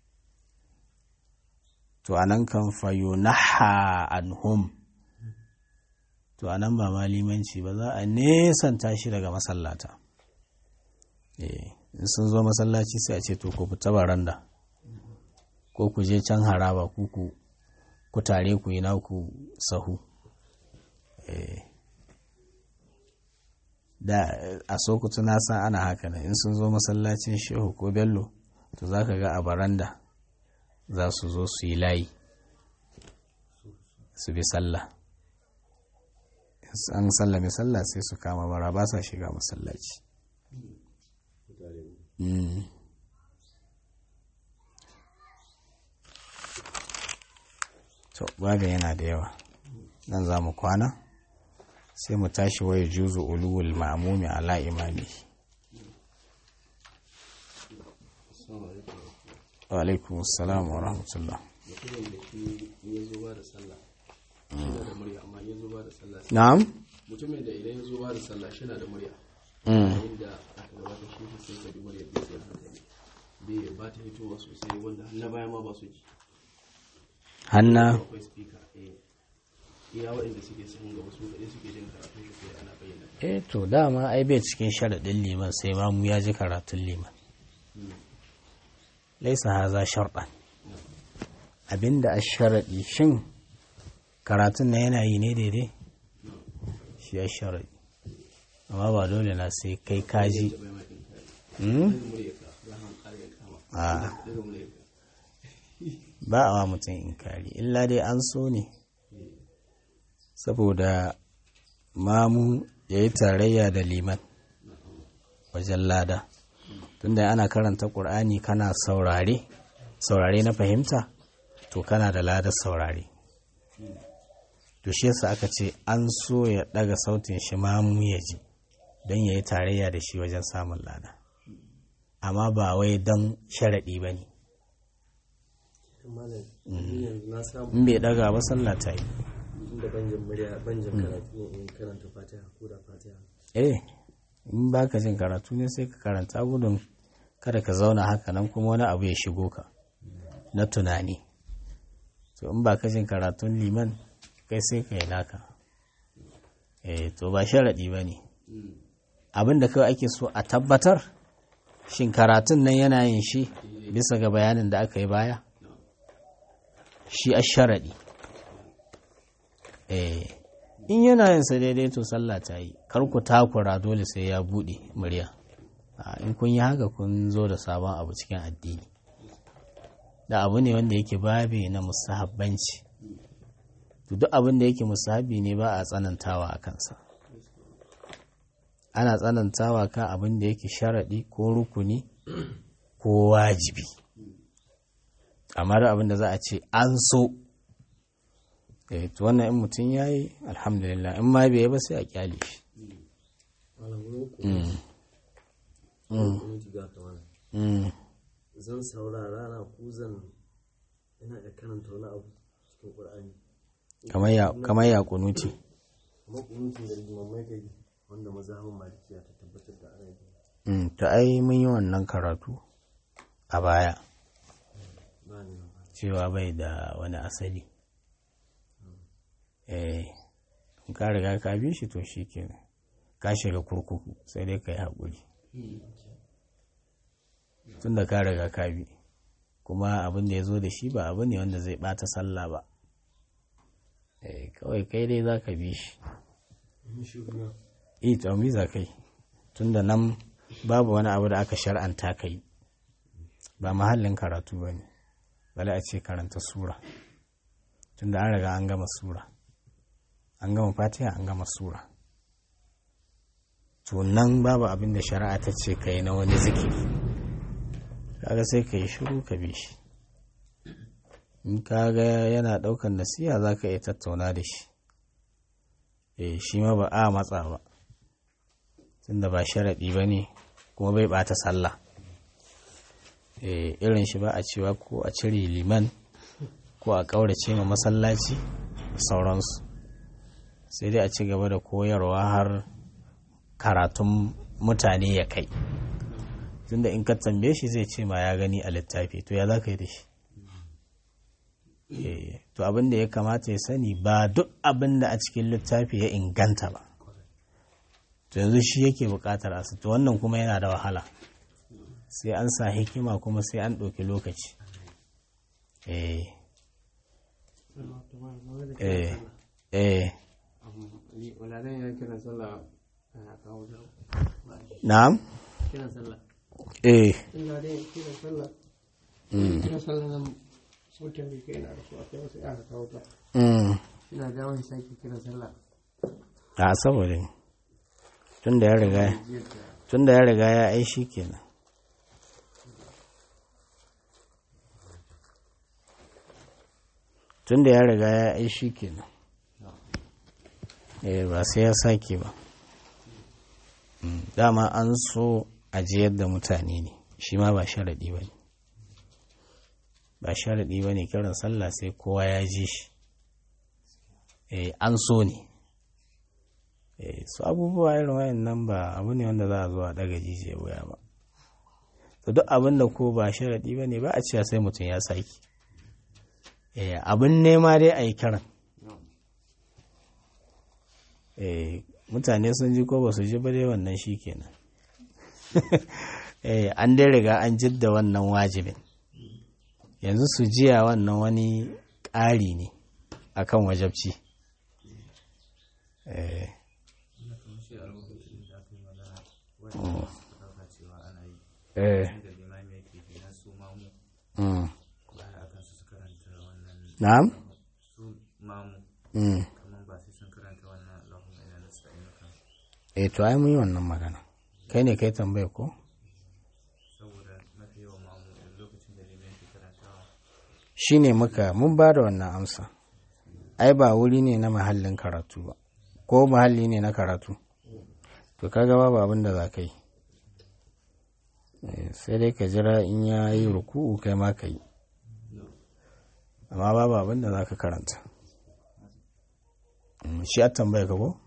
to anan kan fayunaha anhum, to anan ba malimanci ba, za a nesanta shi daga masallata. eh in sun zo masallaci sai a ce to ku fita baranda ko ku je can haraba ku ku ku tare ku yi naku sahu. eh da a Sokoto na san ana haka ne, in sun zo masallacin Shehu ko Bello to zaka ga a baranda za su zo su yi layi su bi sallah, an sallame sallah sai su kama bara, ba sa shiga masallaci. mm. To babin yana da yawa, nan za mu kwana sai mu tashi waya juzu uluwul ma'amumi ala imami. Wa alaikum assalam wa rahmatullah. Na'am, mutumin da idan ya zo ba da sallah shi na da murya, inda aka gabata shi sai ka ji murya bai sai hankali bai ba ta fitowa sosai, wanda na baya ma ba su ji hanna akwai speaker. eh iya waɗanda suke sun ga wasu kaɗai suke jin karatun shi sai ana bayyana. eh to dama ai bai cikin sharaɗin liman sai ma mu ya ji karatun liman. laisa haza sharɗan, abinda a sharaɗi shin karatun na yana yi ne daidai, shi ya sharaɗi, amma ba dole na sai kai kaji. ba a wa mutum inkari, illa dai an so ne saboda mamu ya yi tarayya da liman wajen lada, to tunda ana karanta ƙur'ani kana saurare saurare na fahimta to kana da ladar saurare. To shi yasa aka ce an so ya daga sautin shi mamu ya ji don ya yi tarayya da shi wajen samun lada, amma ba wai don sharaɗi ba ne. In bai daga ba sallah ta yi. eh in ba ka jin karatu ne sai ka karanta gudun kada ka zauna haka nan kuma wani abu ya shigo ka na tunani. To in ba ka jin karatun liman kai sai ka yi naka. eh to ba sharaɗi ba ne. Abin da kawai ake so a tabbatar shin karatun nan yana yin shi bisa ga bayanin da aka yi baya, shi a sharaɗi. eh in yana yin sa daidai to sallah ta yi. Kar ku takura dole sai ya buɗe murya. In kun yi haka kun zo da sabon abu cikin addini, da abu ne wanda yake babi na musahabbanci. Duk abin da yake musahabi ne ba a tsanantawa a kansa. Ana tsanantawa kan abin da yake sharaɗi ko rukuni ko wajibi, amma da abin da za a ce an so, eh to wannan in mutum ya yi alhamdulillah, in ma bai ba sai a kyale shi. Zan saurara na ku zan ina da karanta wani abu cikin Qur'ani kamar ya kunuti kamar kunuti da limamai gari wanda mazhabin malikiya ta tabbatar da ana yi. Ta ai mun yi wannan karatu a baya cewa bai da wani asali. eh in ka riga ka bi shi to shi kenan ka shiga kurkuku, sai dai ka yi haƙuri tun da ka riga ka bi, kuma abin da ya zo da shi ba abu ne wanda zai ɓata sallah ba. eh kawai kai dai za ka bi shi. eh to mi za ka yi tun da nan babu wani abu da aka shar'anta ka yi, ba mahallin karatu ba ne, bala a ce karanta sura tun da an riga an gama sura, an gama fatiha an gama sura. To nan babu abin da shari'a ta ce ka yi na wani zikiri, kaga sai ka yi shiru ka bi shi. In kaga yana daukan nasiha za ka iya tattauna da shi. eh shi ma ba a matsa ba tunda ba sharaɗi ba ne kuma bai ɓata sallah. eh irin shi ba a cewa ko a cire liman ko a ƙaurace ma masallaci da sauransu, sai dai a ci gaba da koyarwa har karatun mutane ya kai. Tunda in ka tambaye shi zai ce ma ya gani a littafi, to ya za ka yi da shi. to abin da ya kamata ya sani ba duk abin da a cikin littafi ya inganta ba, to yanzu shi yake bukatar asu. To wannan kuma yana da wahala, sai an sa hikima kuma sai an ɗauki lokaci. eh eh eh na'am eh sautin da kai na da su a kai wasu aka kawo ta ina ga wani sake kira sallah a saboda tun da ya riga tun da ya riga ya ai shi kenan. tun da ya riga ya ai shi kenan eh ba sai ya sake ba. dama an so ajiyar da mutane ne, shi ma ba sharaɗi ba ne. ba sharaɗi ba ne kiran sallah sai kowa ya ji shi. eh an so ne. eh su abubuwa irin wayan nan ba abu ne wanda za a zo a daga jijiya wuya ba. to duk abin da ko ba sharaɗi ba ne ba a cewa sai mutum ya saki. eh abin nema dai a yi kiran. eh mutane sun ji ko ba su ji ba dai wannan shi kenan. eh an dai riga an jidda wannan wajibin, yanzu su jiya wannan wani ƙari ne akan wajabci. eh eh na'am eh to ai mun yi wannan magana, kai ne kai tambaye ko shi ne muka mun ba da wannan amsa ai ba wuri ne na mahallin karatu ba ko mahalli ne na karatu to kaga babu abin da za ka yi sai dai ka jira in ya yi ruku'u kai ma ka yi amma babu abin da za ka karanta shi a tambaya ka ko?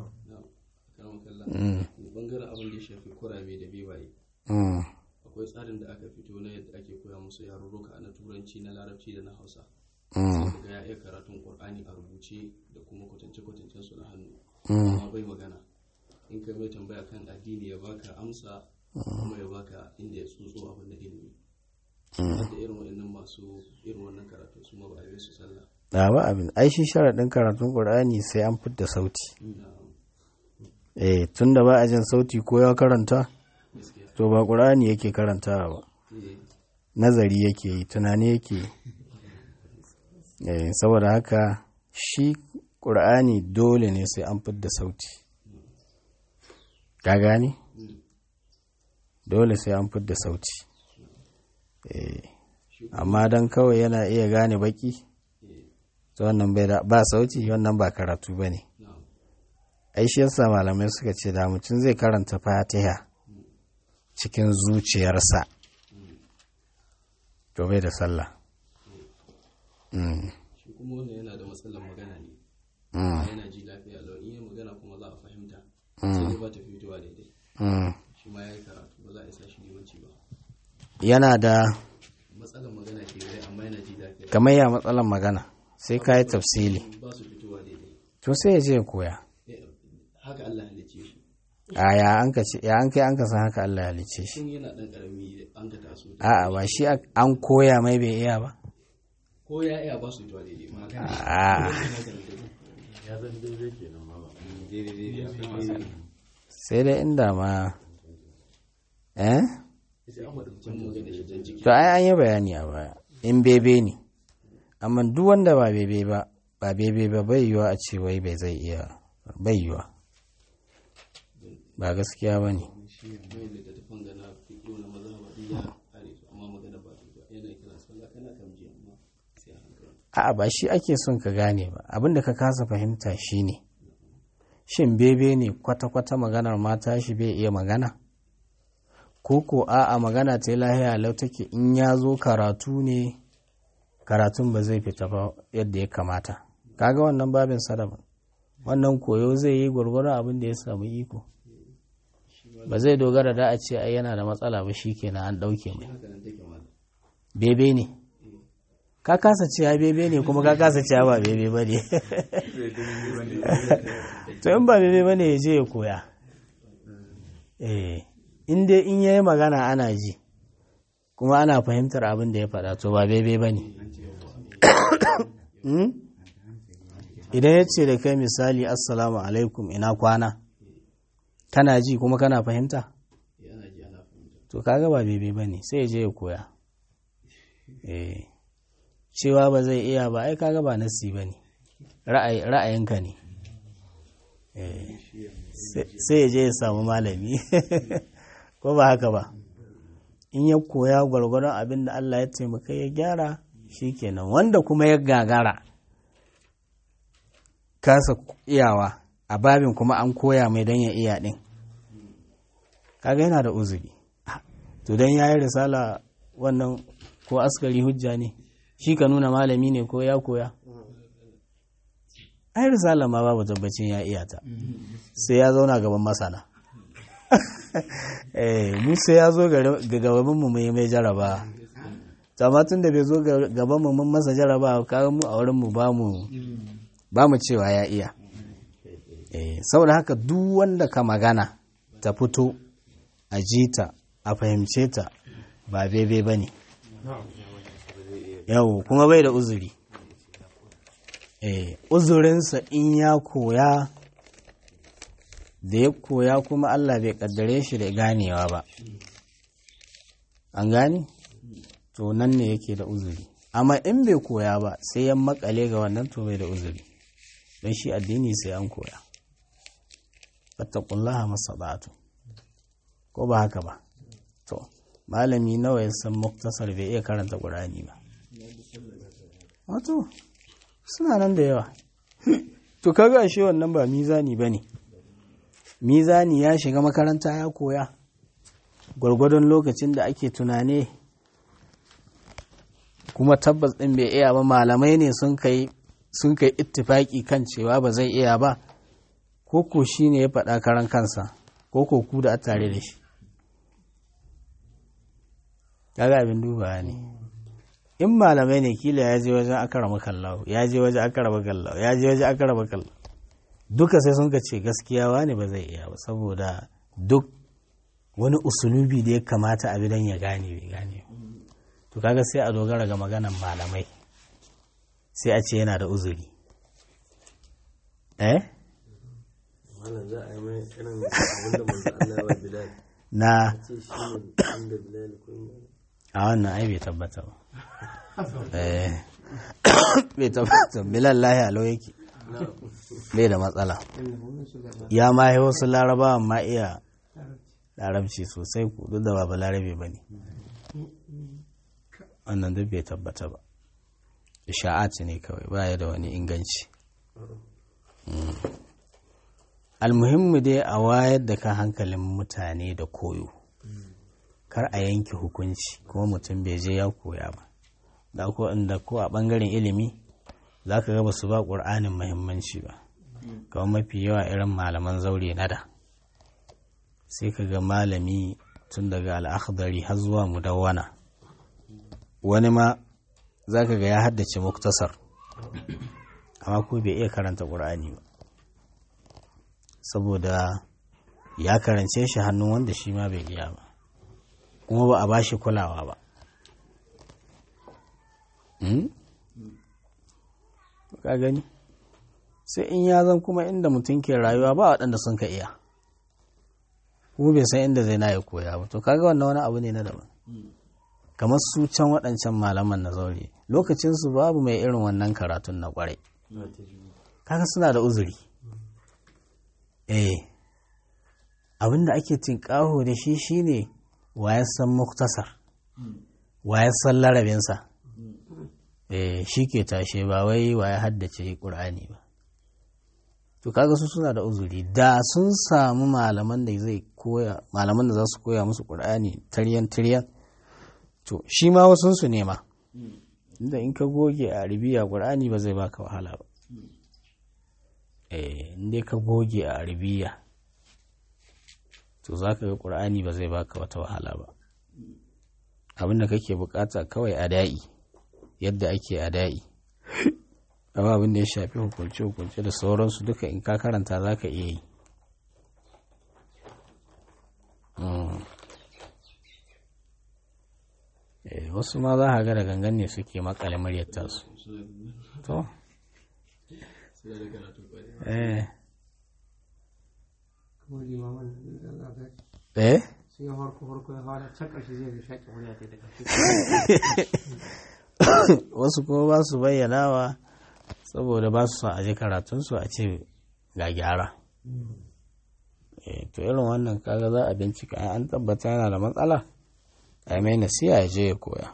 bangaren abin da ya shafi kurame da bebaye akwai tsarin da aka fito na yadda ake koya musu yarurruka na turanci na larabci da na hausa sai ga ya iya karatun qur'ani a rubuce da kuma kwatance-kwatancen su na hannu amma bai magana in ka mai tambaya kan addini ya baka amsa kuma ya baka inda ya tsotso abin da ilimi da irin waɗannan masu irin wannan karatu su ma ba a yi su sallah da ba abin ai shi sharaɗin karatun qur'ani sai an fitar sauti eh tunda ba a jin sauti ko ya karanta to ba qur'ani yake karantawa ba nazari yake yi tunani yake yi eh saboda haka shi qur'ani dole ne sai an fitar sauti ka gane dole sai an fitar sauti eh amma dan kawai yana iya gane baki to wannan bai da ba sauti wannan ba karatu bane ai shi yasa malamai suka ce da mutum zai karanta Fatiha cikin zuciyarsa to bai da sallah shi kuma wannan yana da matsalar magana ne yana ji lafiya lau in yi magana kuma za a fahimta sai ba ta fitowa daidai shi ma ya yi karatu ba za a isa shi limanci ba yana da matsalar magana ke rai amma yana ji lafiya kamar ya matsalar magana sai ka yi tafsili ba su fitowa daidai to sai ya je koya haka Allah halicce shi a ya an ka ce ya an kai an ka san haka Allah halicce shi tun yana dan karami an ka taso a'a ba shi an koya mai bai iya ba ko ya iya ba su fitowa daidai ma a'a ya zan daidai kenan ma ba sai dai inda ma eh to ai an yi bayani a baya in bebe ne amma duk wanda ba bebe ba ba bebe ba bai yiwa a ce wai bai zai iya bai yiwa ba gaskiya ba ne a'a ba shi ake son ka gane ba abinda ka kasa fahimta shine shin bebe ne kwata-kwata maganar mata shi bai iya magana ko ko a'a magana ta lahiya lau take in ya zo karatu ne karatun ba zai fita ba yadda ya kamata kaga wannan babin sadaba wannan koyo zai yi gwargwaron abin da ya samu iko ba zai dogara da a ce ai yana da matsala ba shikenan an dauke mai bebe ne ka kasa cewa bebe ne kuma ka kasa cewa ba bebe ba ne to in ba bebe ba ne ya je ya koya eh in dai in yayi magana ana ji kuma ana fahimtar abin da ya faɗa to ba bebe ba ne idan ya ce da kai misali assalamu alaikum ina kwana kana ji kuma kana fahimta to kaga ba bebe ba ne sai ya je ya koya eh cewa ba zai iya ba ai kaga ba nasi ba ne ra'ayinka ne sai ya je ya samu malami ko ba haka ba in ya koya gwargwaron abin da Allah ya taimaka ya gyara shikenan wanda kuma ya gagara kasa iyawa a babin kuma an koya mai don ya iya din kaga yana da uzuri to don ya yi risala wannan ko askari hujja ne shi ka nuna malami ne ko ya koya ai risala ma babu tabbacin ya iya ta sai ya zauna gaban masana eh mu sai ya zo ga gaban mu mai mai jaraba amma tun da bai zo gaban mu mun masa jaraba kaga mu a wurin mu ba mu ba mu cewa ya iya eh saboda haka duk wanda ka magana ta fito a jita a fahimce ta ba bebe bane yau kuma bai da uzuri eh uzurinsa in ya koya da ya koya kuma Allah bai kaddare shi da ganewa ba an gane to nan ne yake da uzuri amma in bai koya ba sai ya makale ga wannan to bai da uzuri don shi addini sai an koya fattaqullaha masabatu ko ba haka ba to malami nawa ya san muktasar bai iya karanta Qur'ani ba wato suna nan da yawa to kaga shi wannan ba mizani bane mizani ya shiga makaranta ya koya gwargwadon lokacin da ake tunane kuma tabbas din bai iya ba malamai ne sun kai sun kai ittifaki kan cewa ba zai iya ba ko ko shine ya faɗa karan kansa ko ko ku da a tare da shi kaga abin duba ne in malamai ne kila ya je wajen akarama kallahu ya je wajen akarama kallahu ya je wajen akarama kallahu duka sai sun ka ce gaskiya wani ba zai iya ba saboda duk wani usulubi da ya kamata a bidan ya gane bai gane to kaga sai a dogara ga maganan malamai sai a ce yana da uzuri eh malam za a yi mai irin abinda manzo Allah ya wa Bilal na ce shi ne inda Bilal kun a wannan ai bai tabbata ba eh bai tabbata Bilal lahi alau yake bai da matsala ya ma yi wasu larabawa ma iya larabci sosai ku duk da ba larabe ba ne wannan duk bai tabbata ba isha'at ne kawai baya da wani inganci almuhimmu dai a wayar da kan hankalin mutane da koyo kar a yanke hukunci kuma mutum bai je ya koya ba da ko inda ko a bangaren ilimi za ka ga ba su ba ƙur'anin muhimmanci ba kawai mafi yawa irin malaman zaure na da sai ka ga malami tun daga al'akhdari har zuwa mudawwana wani ma za ka ga ya haddace muktasar amma ko bai iya karanta ƙur'ani ba saboda ya karance shi hannun wanda shi ma bai iya ba kuma ba a ba shi kulawa ba ka gani sai in ya zan kuma inda mutum ke rayuwa ba waɗanda sun ka iya kuma bai san inda zai na ya koya ba to kaga wannan wani abu ne na daban kamar su can waɗancan malaman na zaure lokacinsu babu mai irin wannan karatun na ƙwarai kaga suna da uzuri eh abinda ake tinƙaho da shi shine waye san muktasar waye san larabinsa eh shi ke tashe ba wai waye haddace ƙur'ani ba to kaga su suna da uzuri da sun samu malaman da zai koya malaman da za su koya musu ƙur'ani taryan taryan to shi ma wasun su nema inda in ka goge a arabiya ƙur'ani ba zai baka wahala ba eh inda ka goge a arabiya to zaka ga ƙur'ani ba zai baka wata wahala ba abinda kake bukata kawai ada'i yadda ake ada'i amma abin da ya shafi hukunce-hukunce da sauransu duka in ka karanta za ka iya yi wasu ma za a ga da gangan ne suke makale muryar tasu to eh eh sai ya farko farko ya fara can ƙarshe zai shaƙi murya ta daga wasu kuma ba su bayyanawa saboda ba su son a ji karatunsu a ce ga gyara to irin wannan kaga za a bincika an tabbata yana da matsala a mai nasiya ya je ya koya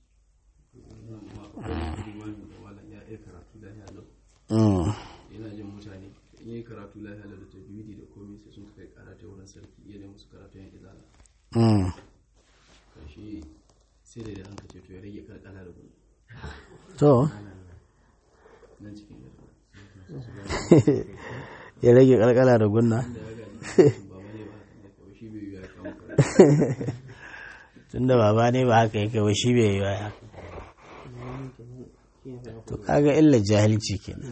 yana jin mutane in yi karatu lafiya da tajwidi da komai sai sun kai karata wurin sarki iya da musu karatu yan izala kashi sai da an kace to ya rage karkala da gudu to nan cikin gaba ya rage karkala da gunna tun da baba ne ba haka yake wa shi bai yi waya to kaga illar jahilci kenan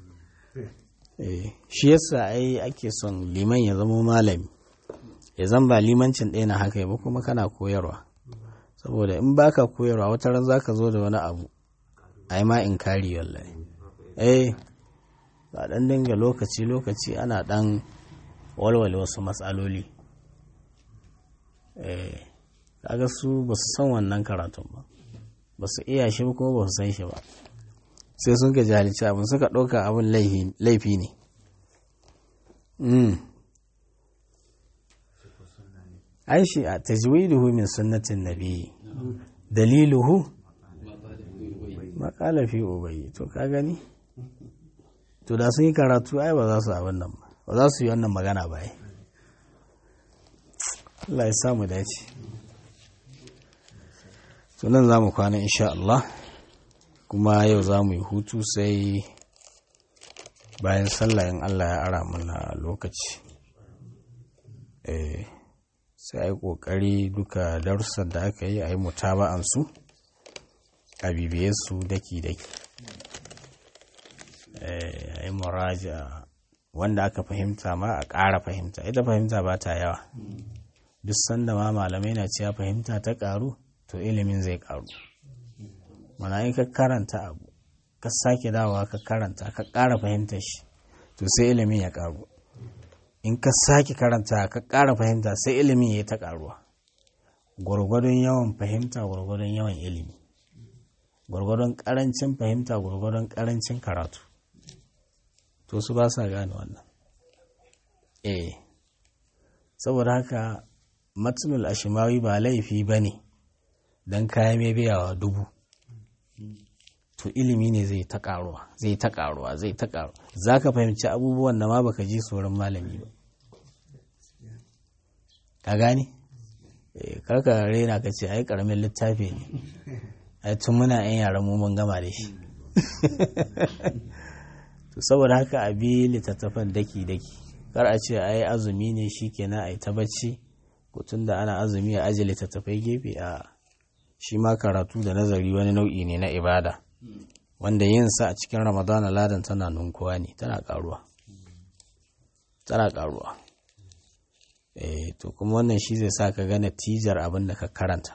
shi yasa ai ake son liman ya zama malami ya zan ba limancin ɗaya na haka ba kuma kana koyarwa saboda in baka koyarwa wata ran zaka zo da wani abu ai ma in kari wallahi eh ba dan dinga lokaci lokaci ana dan walwale wasu matsaloli eh kaga su ba su san wannan karatun ba ba su iya shi ba kuma ba su san shi ba sai sun ka jahilci abin suka ɗauka abin laifi ne ai shi a tajwiduhu min sunnatin nabi daliluhu makala fi ubayi to ka gani to da sun yi karatu ai ba za su abin nan ba ba za su yi wannan magana ba ai Allah ya samu dace to nan za mu kwana insha Allah kuma yau za mu yi hutu sai bayan sallah in Allah ya ara mana lokaci eh sai ai kokari duka darussan da aka yi ayi mutaba'an su a bibiye su daki daki eh ayi muraja wanda aka fahimta ma a ƙara fahimta ita fahimta ba ta yawa duk sanda ma malamai na cewa fahimta ta ƙaru to ilimin zai ƙaru mana in ka karanta abu ka sake dawowa ka karanta ka ƙara fahimta shi to sai ilimin ya ƙaru in ka sake karanta ka ƙara fahimta sai ilimin ya ta ƙaruwa gwargwadon yawan fahimta gwargwadon yawan ilimi gwargwadon ƙarancin fahimta gwargwadon ƙarancin karatu to su ba sa gane wannan eh saboda haka matnul ashimawi ba laifi ba ne don kayan mai biyawa dubu to ilimi ne zai ta karuwa zai ta karuwa zai ta karuwa za ka fahimci abubuwan da ma baka ji tsoron malami ba ka gani karka rena ka ce ai karamin littafi ne ai tun muna yan yaran mu mun gama da shi to saboda haka a bi littattafan daki daki kar a ce ai azumi ne shikenan ai ta bacci ko tunda ana azumi a aje littattafai gefe a shi ma karatu da nazari wani nau'i ne na ibada wanda yin sa a cikin ramadana ladan tana nunkuwa ne tana karuwa tana karuwa eh to kuma wannan shi zai sa ka ga natijar abin da ka karanta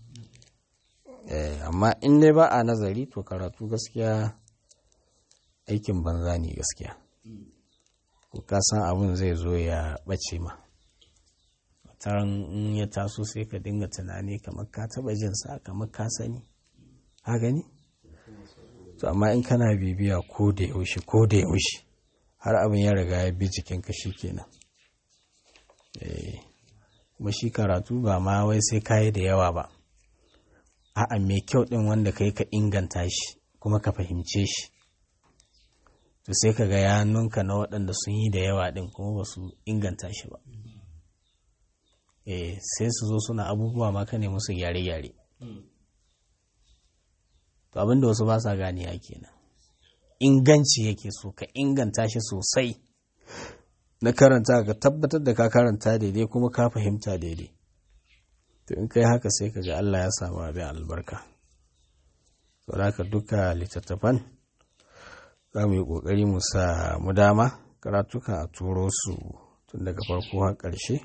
eh amma in dai ba a nazari to karatu gaskiya aikin banza ne gaskiya ko ka san abin zai zo ya bace ma taron in ya taso sai ka dinga tunani kamar ka taba jin sa kamar ka sani ha gani to amma in kana bibiya ko da yaushe ko da yaushe har abin ya riga ya bi jikinka shikenan eh kuma shi karatu ba ma wai sai kai da yawa ba a'a mai kyau din wanda kai ka inganta shi kuma ka fahimce shi to sai ka ga yanunka na waɗanda sun yi da yawa din kuma ba su inganta shi ba eh sai su zo suna abubuwa ma ka ne musu gyare-gyare to abinda wasu ba sa gani ya kenan inganci yake so ka inganta shi sosai na karanta ka tabbatar da ka karanta daidai kuma ka fahimta daidai to in kai haka sai ka ga Allah ya samu abin albarka to haka duka littattafan za mu yi kokari mu sa mu dama karatuka a turo su tun daga farko har ƙarshe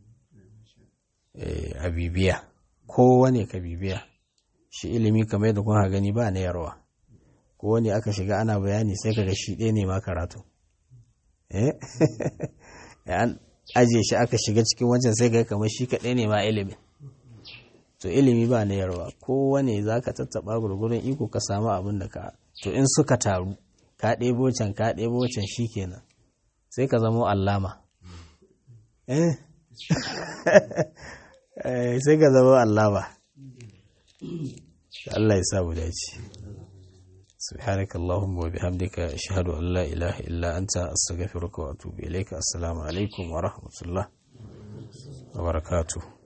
a bibiya kowane ka bibiya shi ilimi kamar yadda kuma gani ba na yarwa kowane aka shiga ana bayani sai kaga shi ɗaya ne ma karatu eh an aje shi aka shiga cikin wancan sai ga kamar shi kaɗai ne ma ilimi to ilimi ba na yarwa kowane za ka tattaɓa gurgurin iko ka samu abin da ka to in suka taru ka ɗebo can ka ɗebo can shi kenan sai ka zamo allama eh sai ka zama allama Allah ya sa mu dace subhanaka allahumma wa bihamdika ashhadu an la ilaha illa anta astaghfiruka wa atubu ilayka assalamu alaikum wa rahmatullah wa barakatuh